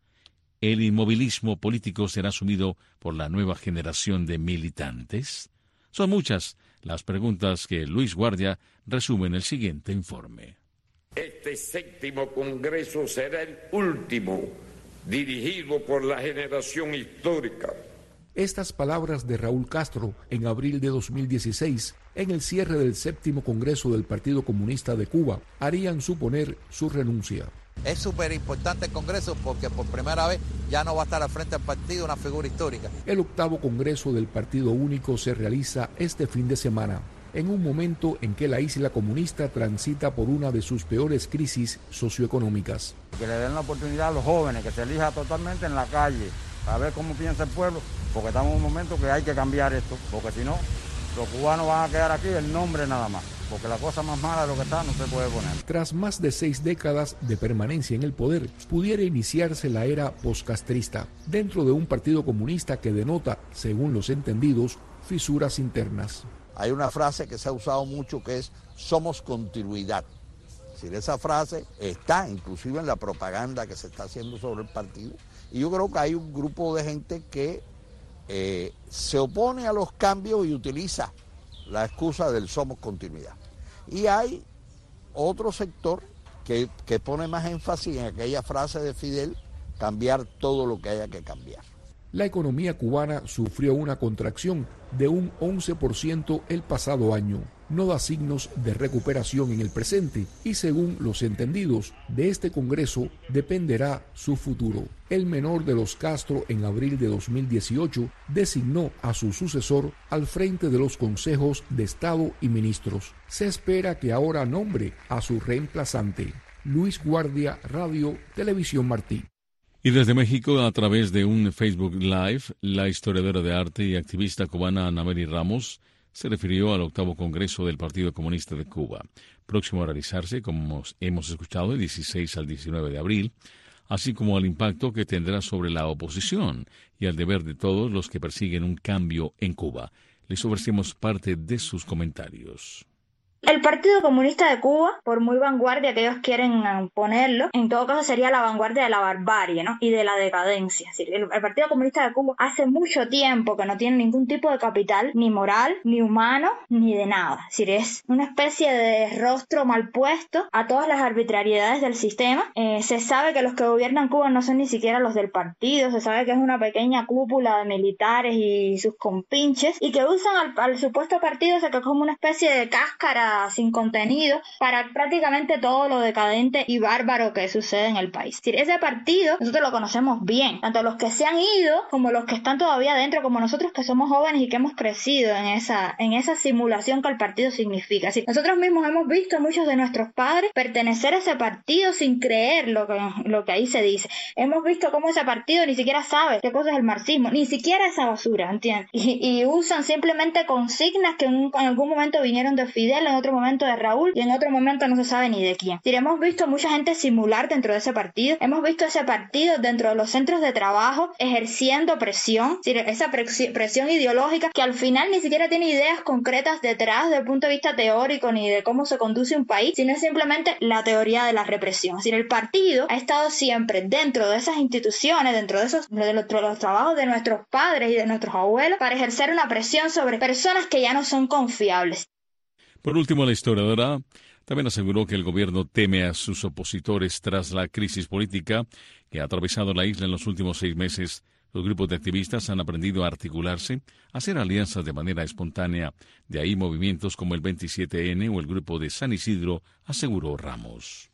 ¿El inmovilismo político será asumido por la nueva generación de militantes? Son muchas las preguntas que Luis Guardia resume en el siguiente informe. Este séptimo Congreso será el último dirigido por la generación histórica. Estas palabras de Raúl Castro en abril de dos mil dieciséis, en el cierre del séptimo Congreso del Partido Comunista de Cuba, harían suponer su renuncia. Es súper importante el Congreso porque por primera vez ya no va a estar al frente del partido una figura histórica. El octavo Congreso del Partido Único se realiza este fin de semana, en un momento en que la isla comunista transita por una de sus peores crisis socioeconómicas. Que le den la oportunidad a los jóvenes, que se elija totalmente en la calle, a ver cómo piensa el pueblo, porque estamos en un momento que hay que cambiar esto, porque si no, los cubanos van a quedar aquí el nombre nada más. porque la cosa más mala de lo que está no se puede poner. Tras más de seis décadas de permanencia en el poder, pudiera iniciarse la era poscastrista, dentro de un partido comunista que denota, según los entendidos, fisuras internas. Hay una frase que se ha usado mucho que es somos continuidad. Es decir, esa frase está inclusive en la propaganda que se está haciendo sobre el partido. Y yo creo que hay un grupo de gente que eh, se opone a los cambios y utiliza la excusa del somos continuidad. Y hay otro sector que, que pone más énfasis en aquella frase de Fidel, cambiar todo lo que haya que cambiar. La economía cubana sufrió una contracción de un once por ciento el pasado año. No da signos de recuperación en el presente y, según los entendidos de este Congreso, dependerá su futuro. El menor de los Castro, en abril de dos mil dieciocho, designó a su sucesor al frente de los consejos de Estado y ministros. Se espera que ahora nombre a su reemplazante. Luis Guardia, Radio Televisión Martí. Y desde México, a través de un Facebook Live, la historiadora de arte y activista cubana Ana Mary Ramos se refirió al octavo Congreso del Partido Comunista de Cuba, próximo a realizarse, como hemos escuchado, el dieciséis al diecinueve de abril, así como al impacto que tendrá sobre la oposición y al deber de todos los que persiguen un cambio en Cuba. Les ofrecemos parte de sus comentarios. El Partido Comunista de Cuba, por muy vanguardia que ellos quieren ponerlo, en todo caso sería la vanguardia de la barbarie, ¿no? Y de la decadencia. Es decir, el, el Partido Comunista de Cuba hace mucho tiempo que no tiene ningún tipo de capital, ni moral, ni humano, ni de nada. Es decir, es una especie de rostro mal puesto a todas las arbitrariedades del sistema. Eh, se sabe que los que gobiernan Cuba no son ni siquiera los del partido, se sabe que es una pequeña cúpula de militares y sus compinches, y que usan al, al supuesto partido, o sea, que es como una especie de cáscara sin contenido para prácticamente todo lo decadente y bárbaro que sucede en el país. Es decir, ese partido nosotros lo conocemos bien, tanto los que se han ido como los que están todavía dentro, como nosotros que somos jóvenes y que hemos crecido en esa, en esa simulación que el partido significa. Es decir, nosotros mismos hemos visto a muchos de nuestros padres pertenecer a ese partido sin creer lo que, lo que ahí se dice. Hemos visto cómo ese partido ni siquiera sabe qué cosa es el marxismo, ni siquiera esa basura, ¿entiendes? Y, y usan simplemente consignas que en, en algún momento vinieron de Fidel, en otro momento de Raúl y en otro momento no se sabe ni de quién. Es decir, hemos visto mucha gente simular dentro de ese partido, hemos visto ese partido dentro de los centros de trabajo ejerciendo presión, es decir, esa presión, presión ideológica que al final ni siquiera tiene ideas concretas detrás desde el punto de vista teórico ni de cómo se conduce un país, sino es simplemente la teoría de la represión. Es decir, el partido ha estado siempre dentro de esas instituciones, dentro de esos de los, de los trabajos de nuestros padres y de nuestros abuelos para ejercer una presión sobre personas que ya no son confiables. Por último, la historiadora también aseguró que el gobierno teme a sus opositores tras la crisis política que ha atravesado la isla en los últimos seis meses. Los grupos de activistas han aprendido a articularse, a hacer alianzas de manera espontánea. De ahí movimientos como el veintisiete ene o el grupo de San Isidro, aseguró Ramos.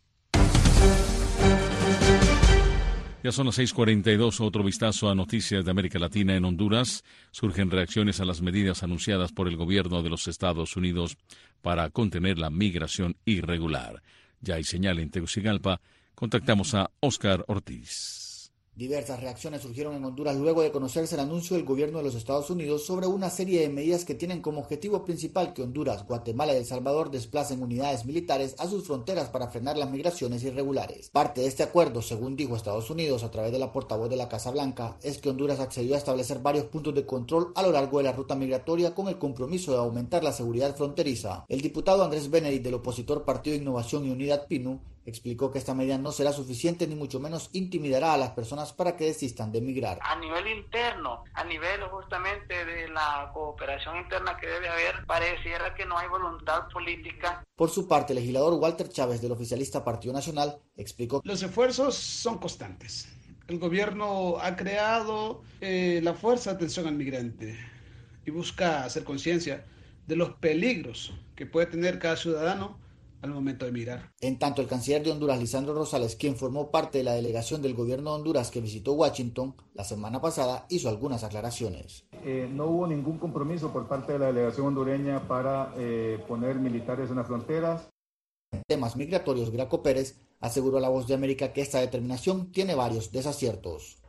Ya son las seis cuarenta y dos, otro vistazo a noticias de América Latina. En Honduras surgen reacciones a las medidas anunciadas por el gobierno de los Estados Unidos para contener la migración irregular. Ya hay señal en Tegucigalpa. Contactamos a Óscar Ortiz. Diversas reacciones surgieron en Honduras luego de conocerse el anuncio del gobierno de los Estados Unidos sobre una serie de medidas que tienen como objetivo principal que Honduras, Guatemala y El Salvador desplacen unidades militares a sus fronteras para frenar las migraciones irregulares. Parte de este acuerdo, según dijo Estados Unidos a través de la portavoz de la Casa Blanca, es que Honduras accedió a establecer varios puntos de control a lo largo de la ruta migratoria con el compromiso de aumentar la seguridad fronteriza. El diputado Andrés Benedict del opositor Partido Innovación y Unidad P I N U explicó que esta medida no será suficiente ni mucho menos intimidará a las personas para que desistan de emigrar. A nivel interno, a nivel justamente de la cooperación interna que debe haber, pareciera que no hay voluntad política. Por su parte, el legislador Walter Chávez del oficialista Partido Nacional explicó que los esfuerzos son constantes. El gobierno ha creado eh, la fuerza de atención al migrante y busca hacer conciencia de los peligros que puede tener cada ciudadano al momento de emigrar. En tanto, el canciller de Honduras, Lisandro Rosales, quien formó parte de la delegación del gobierno de Honduras que visitó Washington la semana pasada, hizo algunas aclaraciones. Eh, no hubo ningún compromiso por parte de la delegación hondureña para eh, poner militares en las fronteras. En temas migratorios, Graco Pérez aseguró a La Voz de América que esta determinación tiene varios desaciertos.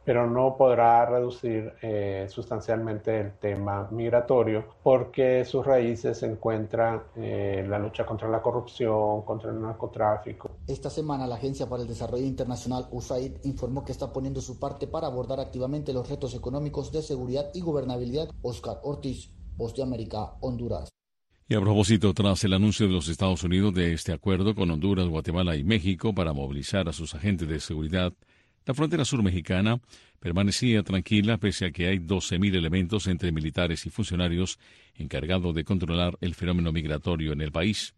pero no podrá reducir eh, sustancialmente el tema migratorio porque sus raíces se encuentran eh, en la lucha contra la corrupción, contra el narcotráfico. Esta semana la Agencia para el Desarrollo Internacional, U S A I D, informó que está poniendo su parte para abordar activamente los retos económicos de seguridad y gobernabilidad. Oscar Ortiz, Voz de América, Honduras. Y a propósito, tras el anuncio de los Estados Unidos de este acuerdo con Honduras, Guatemala y México para movilizar a sus agentes de seguridad, la frontera sur mexicana permanecía tranquila pese a que hay doce mil elementos entre militares y funcionarios encargados de controlar el fenómeno migratorio en el país.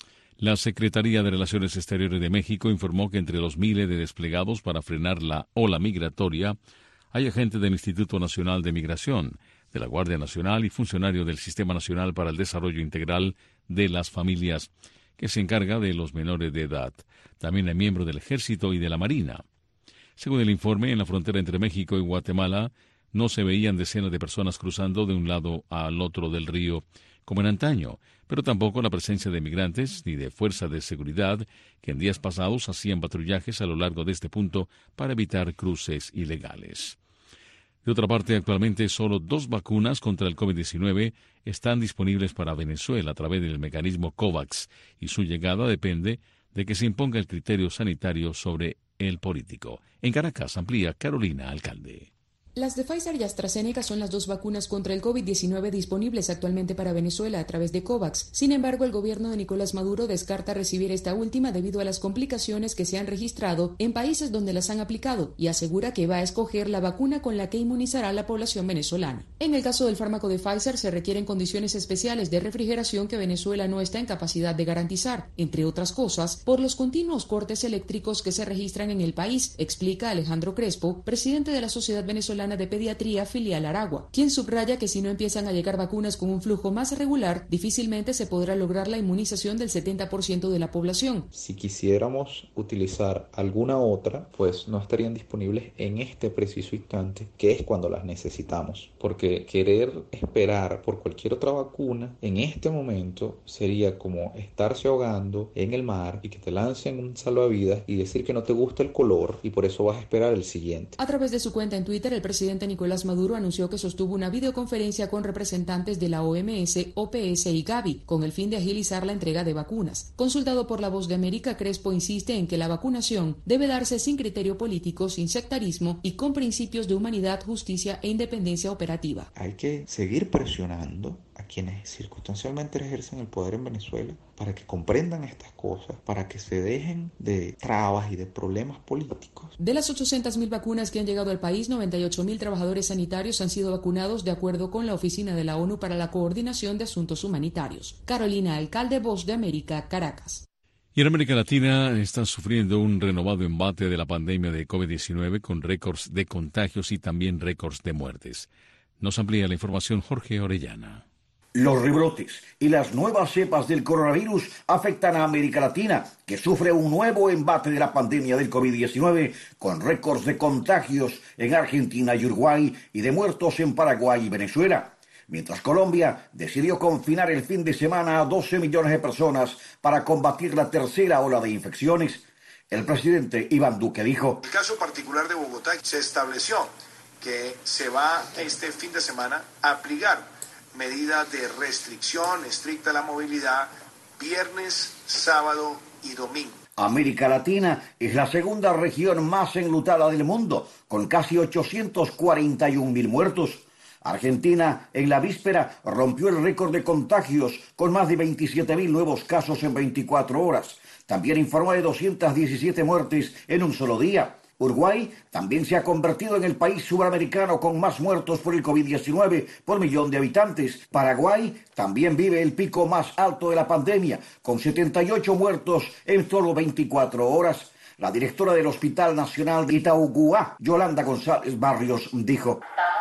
La Secretaría de Relaciones Exteriores de México informó que entre los miles de desplegados para frenar la ola migratoria hay agentes del Instituto Nacional de Migración, de la Guardia Nacional y funcionarios del Sistema Nacional para el Desarrollo Integral de las Familias, que se encarga de los menores de edad. También hay miembros del Ejército y de la Marina. Según el informe, en la frontera entre México y Guatemala no se veían decenas de personas cruzando de un lado al otro del río como en antaño, pero tampoco la presencia de migrantes ni de fuerzas de seguridad que en días pasados hacían patrullajes a lo largo de este punto para evitar cruces ilegales. De otra parte, actualmente solo dos vacunas contra el COVID diecinueve están disponibles para Venezuela a través del mecanismo COVAX y su llegada depende de que se imponga el criterio sanitario sobre el político. En Caracas amplía Carolina Alcalde. Las de Pfizer y AstraZeneca son las dos vacunas contra el COVID diecinueve disponibles actualmente para Venezuela a través de COVAX. Sin embargo, el gobierno de Nicolás Maduro descarta recibir esta última debido a las complicaciones que se han registrado en países donde las han aplicado y asegura que va a escoger la vacuna con la que inmunizará a la población venezolana. En el caso del fármaco de Pfizer se requieren condiciones especiales de refrigeración que Venezuela no está en capacidad de garantizar, entre otras cosas, por los continuos cortes eléctricos que se registran en el país, explica Alejandro Crespo, presidente de la Sociedad Venezolana de Pediatría filial Aragua, quien subraya que si no empiezan a llegar vacunas con un flujo más regular, difícilmente se podrá lograr la inmunización del setenta por ciento de la población. Si quisiéramos utilizar alguna otra, pues no estarían disponibles en este preciso instante, que es cuando las necesitamos, porque querer esperar por cualquier otra vacuna en este momento sería como estarse ahogando en el mar y que te lancen un salvavidas y decir que no te gusta el color y por eso vas a esperar el siguiente. A través de su cuenta en Twitter, el presidente El presidente Nicolás Maduro anunció que sostuvo una videoconferencia con representantes de la O M S, O P S y Gavi, con el fin de agilizar la entrega de vacunas. Consultado por La Voz de América, Crespo insiste en que la vacunación debe darse sin criterio político, sin sectarismo y con principios de humanidad, justicia e independencia operativa. Hay que seguir presionando a quienes circunstancialmente ejercen el poder en Venezuela para que comprendan estas cosas, para que se dejen de trabas y de problemas políticos. De las ochocientas mil vacunas que han llegado al país, noventa y ocho mil trabajadores sanitarios han sido vacunados de acuerdo con la Oficina de la ONU para la Coordinación de Asuntos Humanitarios. Carolina Alcalde, Voz de América, Caracas. Y en América Latina está sufriendo un renovado embate de la pandemia de COVID diecinueve con récords de contagios y también récords de muertes. Nos amplía la información Jorge Orellana. Los rebrotes y las nuevas cepas del coronavirus afectan a América Latina, que sufre un nuevo embate de la pandemia del COVID diecinueve, con récords de contagios en Argentina y Uruguay y de muertos en Paraguay y Venezuela. Mientras Colombia decidió confinar el fin de semana a doce millones de personas para combatir la tercera ola de infecciones, el presidente Iván Duque dijo: En el caso particular de Bogotá, se estableció que se va este fin de semana a aplicar medida de restricción estricta a la movilidad viernes, sábado y domingo. América Latina es la segunda región más enlutada del mundo, con casi ochocientos cuarenta y un mil muertos. Argentina, en la víspera, rompió el récord de contagios con más de veintisiete mil nuevos casos en veinticuatro horas. También informó de doscientas diecisiete muertes en un solo día. Uruguay también se ha convertido en el país sudamericano con más muertos por el COVID diecinueve por millón de habitantes. Paraguay también vive el pico más alto de la pandemia, con setenta y ocho muertos en solo veinticuatro horas. La directora del Hospital Nacional de Itauguá, Yolanda González Barrios, dijo: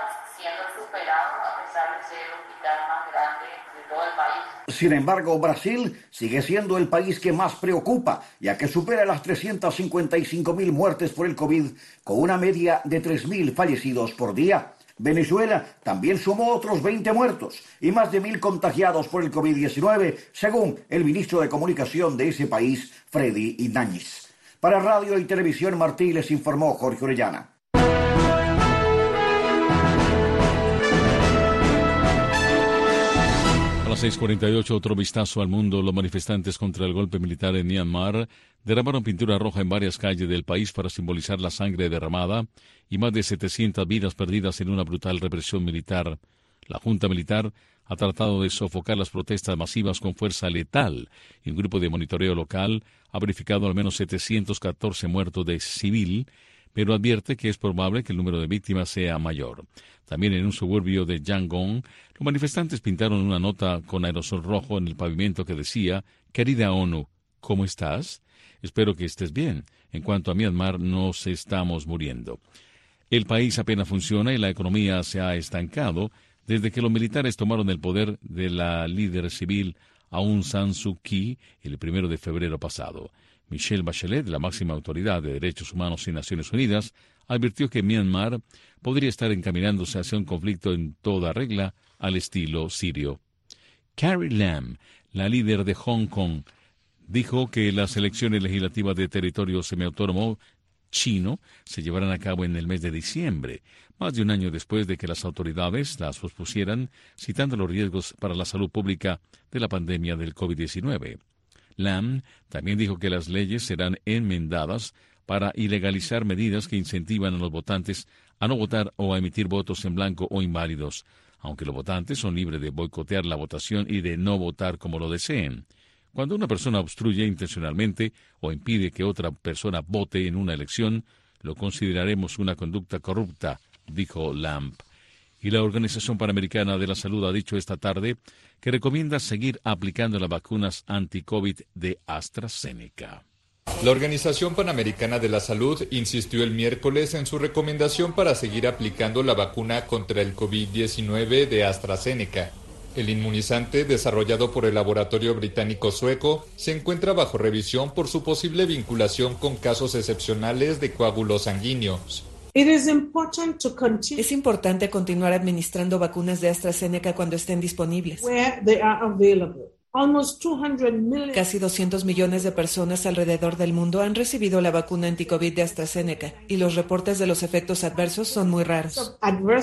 Sin embargo, Brasil sigue siendo el país que más preocupa, ya que supera las trescientas cincuenta y cinco mil muertes por el COVID, con una media de tres mil fallecidos por día. Venezuela también sumó otros veinte muertos y más de mil contagiados por el COVID diecinueve, según el ministro de Comunicación de ese país, Freddy Ináñez. Para Radio y Televisión Martí les informó Jorge Orellana. las seis cuarenta y ocho, otro vistazo al mundo. Los manifestantes contra el golpe militar en Myanmar derramaron pintura roja en varias calles del país para simbolizar la sangre derramada y más de setecientas vidas perdidas en una brutal represión militar. La junta militar ha tratado de sofocar las protestas masivas con fuerza letal y un grupo de monitoreo local ha verificado al menos setecientos catorce muertos de civil, pero advierte que es probable que el número de víctimas sea mayor. También en un suburbio de Yangon, los manifestantes pintaron una nota con aerosol rojo en el pavimento que decía: «Querida ONU, ¿cómo estás? Espero que estés bien. En cuanto a Myanmar, nos estamos muriendo». El país apenas funciona y la economía se ha estancado desde que los militares tomaron el poder de la líder civil Aung San Suu Kyi el primero de febrero pasado. Michelle Bachelet, la máxima autoridad de derechos humanos en Naciones Unidas, advirtió que Myanmar podría estar encaminándose hacia un conflicto en toda regla al estilo sirio. Carrie Lam, la líder de Hong Kong, dijo que las elecciones legislativas de territorio semiautónomo chino se llevarán a cabo en el mes de diciembre, más de un año después de que las autoridades las pospusieran, citando los riesgos para la salud pública de la pandemia del COVID diecinueve. Lam también dijo que las leyes serán enmendadas para ilegalizar medidas que incentivan a los votantes a no votar o a emitir votos en blanco o inválidos, aunque los votantes son libres de boicotear la votación y de no votar como lo deseen. Cuando una persona obstruye intencionalmente o impide que otra persona vote en una elección, lo consideraremos una conducta corrupta, dijo Lamb. Y la Organización Panamericana de la Salud ha dicho esta tarde que recomienda seguir aplicando las vacunas anti-COVID de AstraZeneca. La Organización Panamericana de la Salud insistió el miércoles en su recomendación para seguir aplicando la vacuna contra el COVID diecinueve de AstraZeneca. El inmunizante, desarrollado por el laboratorio británico-sueco, se encuentra bajo revisión por su posible vinculación con casos excepcionales de coágulos sanguíneos. Es importante continuar administrando vacunas de AstraZeneca cuando estén disponibles. Casi doscientos millones de personas alrededor del mundo han recibido la vacuna anti-COVID de AstraZeneca y los reportes de los efectos adversos son muy raros.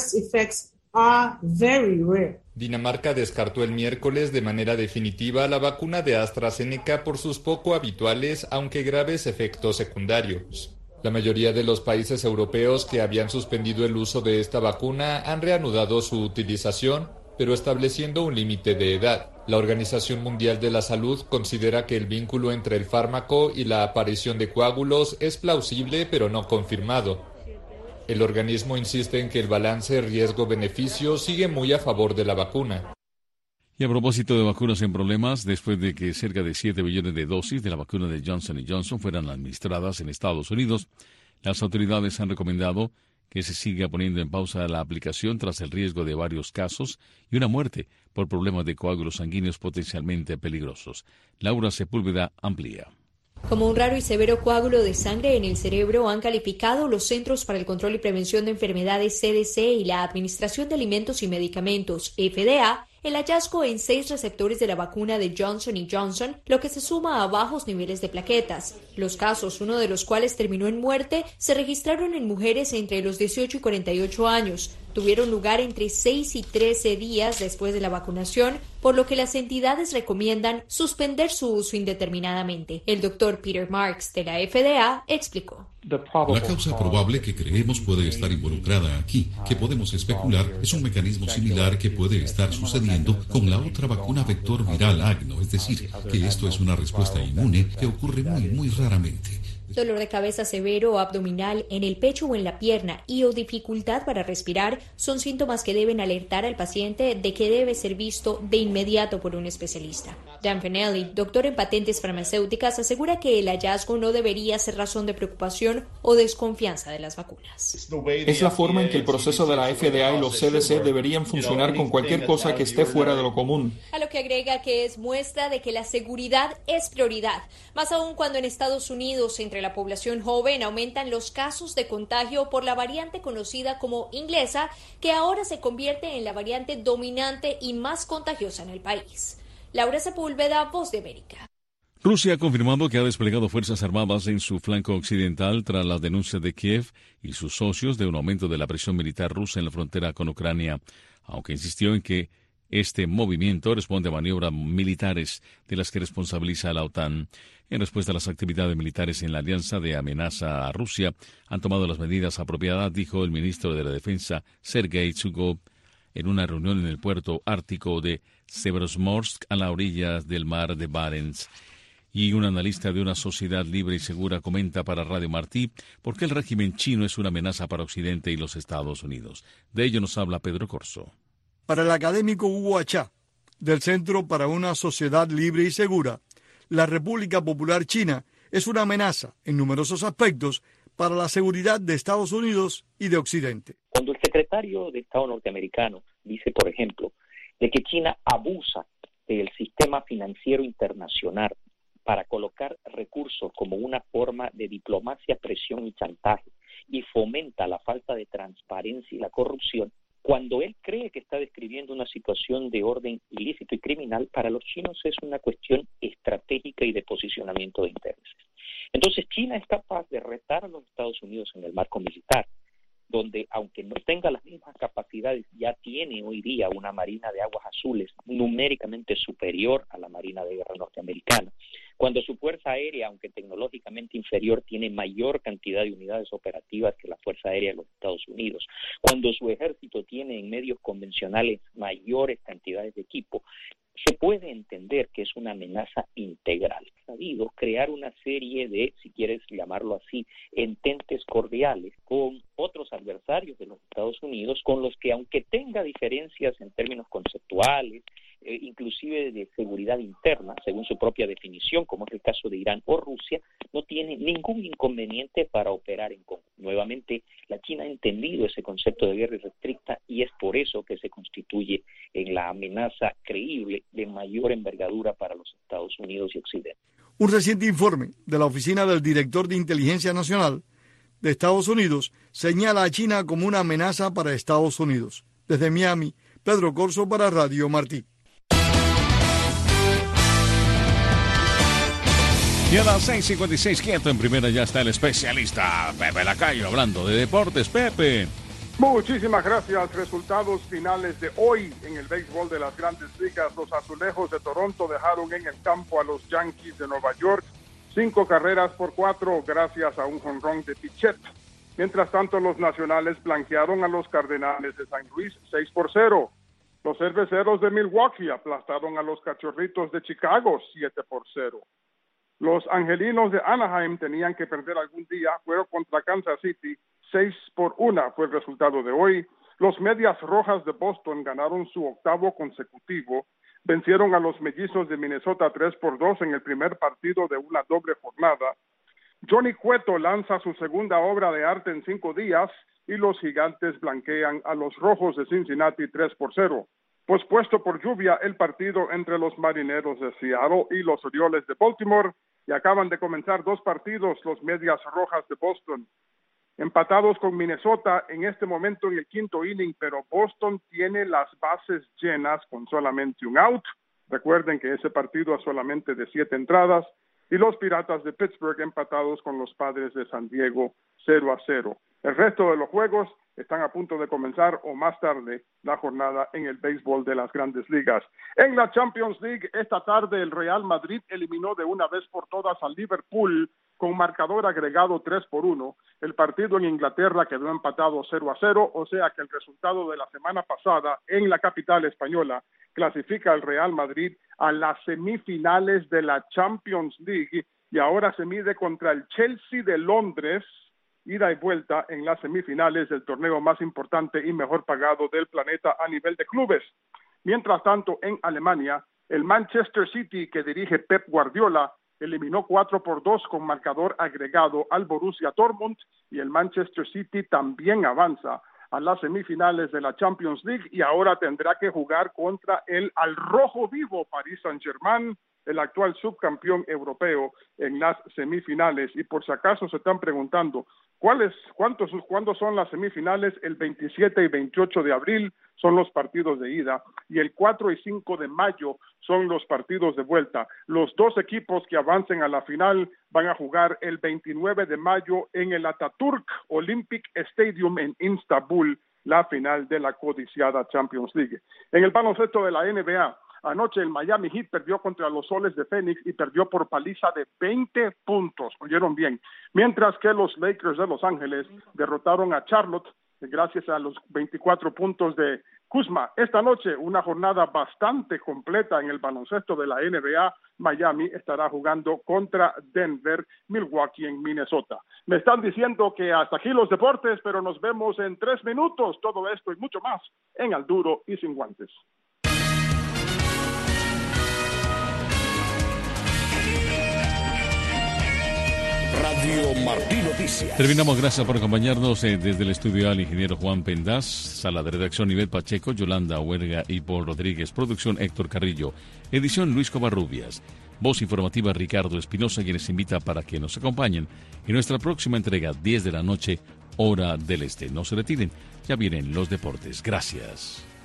Dinamarca descartó el miércoles de manera definitiva la vacuna de AstraZeneca por sus poco habituales, aunque graves, efectos secundarios. La mayoría de los países europeos que habían suspendido el uso de esta vacuna han reanudado su utilización, pero estableciendo un límite de edad. La Organización Mundial de la Salud considera que el vínculo entre el fármaco y la aparición de coágulos es plausible pero no confirmado. El organismo insiste en que el balance riesgo-beneficio sigue muy a favor de la vacuna. Y a propósito de vacunas en problemas, después de que cerca de siete millones de dosis de la vacuna de Johnson y Johnson fueran administradas en Estados Unidos, las autoridades han recomendado que se siga poniendo en pausa la aplicación tras el riesgo de varios casos y una muerte por problemas de coágulos sanguíneos potencialmente peligrosos. Laura Sepúlveda amplía. Como un raro y severo coágulo de sangre en el cerebro han calificado los Centros para el Control y Prevención de Enfermedades C D C y la Administración de Alimentos y Medicamentos F D A el hallazgo en seis receptores de la vacuna de Johnson y Johnson, lo que se suma a bajos niveles de plaquetas. Los casos, uno de los cuales terminó en muerte, se registraron en mujeres entre los dieciocho y cuarenta y ocho años. Tuvieron lugar entre seis y trece días después de la vacunación, por lo que las entidades recomiendan suspender su uso indeterminadamente. El doctor Peter Marks de la F D A explicó. La causa probable que creemos puede estar involucrada aquí, que podemos especular, es un mecanismo similar que puede estar sucediendo con la otra vacuna vector viral agno, es decir, que esto es una respuesta inmune que ocurre muy, muy raramente. Dolor de cabeza severo o abdominal en el pecho o en la pierna y o dificultad para respirar son síntomas que deben alertar al paciente de que debe ser visto de inmediato por un especialista. Dan Fennelly, doctor en patentes farmacéuticas, asegura que el hallazgo no debería ser razón de preocupación o desconfianza de las vacunas. Es la forma en que el proceso de la F D A y los C D C deberían funcionar con cualquier cosa que esté fuera de lo común. A lo que agrega que es muestra de que la seguridad es prioridad, más aún cuando en Estados Unidos, entre la población joven, aumentan los casos de contagio por la variante conocida como inglesa, que ahora se convierte en la variante dominante y más contagiosa en el país. Laura Sepúlveda, Voz de América. Rusia ha confirmado que ha desplegado fuerzas armadas en su flanco occidental tras las denuncias de Kiev y sus socios de un aumento de la presión militar rusa en la frontera con Ucrania, aunque insistió en que Este movimiento responde a maniobras militares de las que responsabiliza a la OTAN. En respuesta a las actividades militares en la alianza de amenaza a Rusia, han tomado las medidas apropiadas, dijo el ministro de la Defensa, Sergei Zhukov, en una reunión en el puerto ártico de Severomorsk, a las orillas del mar de Barents. Y un analista de una sociedad libre y segura comenta para Radio Martí por qué el régimen chino es una amenaza para Occidente y los Estados Unidos. De ello nos habla Pedro Corso. Para el académico Hugo Achá, del Centro para una Sociedad Libre y Segura, la República Popular China es una amenaza en numerosos aspectos para la seguridad de Estados Unidos y de Occidente. Cuando el secretario de Estado norteamericano dice, por ejemplo, de que China abusa del sistema financiero internacional para colocar recursos como una forma de diplomacia, presión y chantaje, y fomenta la falta de transparencia y la corrupción, cuando él cree que está describiendo una situación de orden ilícito y criminal, para los chinos es una cuestión estratégica y de posicionamiento de intereses. Entonces China es capaz de retar a los Estados Unidos en el marco militar, donde aunque no tenga las mismas capacidades, ya tiene hoy día una Marina de Aguas Azules numéricamente superior a la Marina de Guerra norteamericana. Cuando su Fuerza Aérea, aunque tecnológicamente inferior, tiene mayor cantidad de unidades operativas que la Fuerza Aérea de los Estados Unidos. Cuando su ejército tiene en medios convencionales mayores cantidades de equipo, se puede entender que es una amenaza integral. Ha sabido crear una serie de, si quieres llamarlo así, ententes cordiales con otros adversarios de los Estados Unidos, con los que, aunque tenga diferencias en términos conceptuales, eh, inclusive de seguridad interna, según su propia definición, como es el caso de Irán o Rusia, no tiene ningún inconveniente para operar en conjunto. Nuevamente, la China ha entendido ese concepto de guerra irrestricta y es por eso que se constituye en la amenaza creíble de mayor envergadura para los Estados Unidos y Occidente. Un reciente informe de la Oficina del Director de Inteligencia Nacional de Estados Unidos señala a China como una amenaza para Estados Unidos. Desde Miami, Pedro Corso para Radio Martí. Y a las seis cincuenta y seis, quieto en primera, ya está el especialista Pepe Lacayo hablando de deportes. Pepe. Muchísimas gracias. Resultados finales de hoy en el béisbol de las Grandes Ligas. Los Azulejos de Toronto dejaron en el campo a los Yankees de Nueva York cinco carreras por cuatro gracias a un jonrón de Pichet. Mientras tanto, los Nacionales blanquearon a los Cardenales de San Luis seis por cero. Los Cerveceros de Milwaukee aplastaron a los Cachorritos de Chicago siete por cero. Los Angelinos de Anaheim tenían que perder algún día, fueron contra Kansas City, seis por uno fue el resultado de hoy. Los Medias Rojas de Boston ganaron su octavo consecutivo, vencieron a los Mellizos de Minnesota tres por dos en el primer partido de una doble jornada. Johnny Cueto lanza su segunda obra de arte en cinco días y los Gigantes blanquean a los Rojos de Cincinnati tres por cero. Pospuesto por lluvia el partido entre los Marineros de Seattle y los Orioles de Baltimore, y acaban de comenzar dos partidos, los Medias Rojas de Boston, empatados con Minnesota en este momento en el quinto inning, pero Boston tiene las bases llenas con solamente un out. Recuerden que ese partido es solamente de siete entradas, y los Piratas de Pittsburgh empatados con los Padres de San Diego cero a cero. El resto de los juegos están a punto de comenzar o más tarde la jornada en el béisbol de las Grandes Ligas. En la Champions League, esta tarde el Real Madrid eliminó de una vez por todas al Liverpool con marcador agregado tres por uno. El partido en Inglaterra quedó empatado cero a cero, o sea que el resultado de la semana pasada en la capital española clasifica al Real Madrid a las semifinales de la Champions League y ahora se mide contra el Chelsea de Londres, ida y vuelta en las semifinales del torneo más importante y mejor pagado del planeta a nivel de clubes. Mientras tanto, en Alemania, el Manchester City, que dirige Pep Guardiola, eliminó cuatro por dos con marcador agregado al Borussia Dortmund, y el Manchester City también avanza a las semifinales de la Champions League y ahora tendrá que jugar contra el al rojo vivo Paris Saint-Germain el actual subcampeón europeo, en las semifinales. Y por si acaso se están preguntando, ¿cuáles, cuántos, ¿cuándo son las semifinales? El veintisiete y veintiocho de abril son los partidos de ida y el cuatro y cinco de mayo son los partidos de vuelta. Los dos equipos que avancen a la final van a jugar el veintinueve de mayo en el Atatürk Olympic Stadium en Estambul, la final de la codiciada Champions League. En el baloncesto de la N B A, anoche el Miami Heat perdió contra los Soles de Phoenix y perdió por paliza de veinte puntos, oyeron bien, mientras que los Lakers de Los Ángeles derrotaron a Charlotte gracias a los veinticuatro puntos de Kuzma. Esta noche una jornada bastante completa en el baloncesto de la N B A. Miami estará jugando contra Denver, Milwaukee en Minnesota. Me están diciendo que hasta aquí los deportes, pero nos vemos en tres minutos. Todo esto y mucho más en Al Duro y Sin Guantes. Radio Martí Noticias. Terminamos, gracias por acompañarnos eh, desde el estudio al ingeniero Juan Pendaz, sala de redacción Nivel Pacheco, Yolanda Huerga y Paul Rodríguez, producción Héctor Carrillo, edición Luis Covarrubias, voz informativa Ricardo Espinosa, quienes invita para que nos acompañen en nuestra próxima entrega, diez de la noche, hora del este. No se retiren, ya vienen los deportes. Gracias.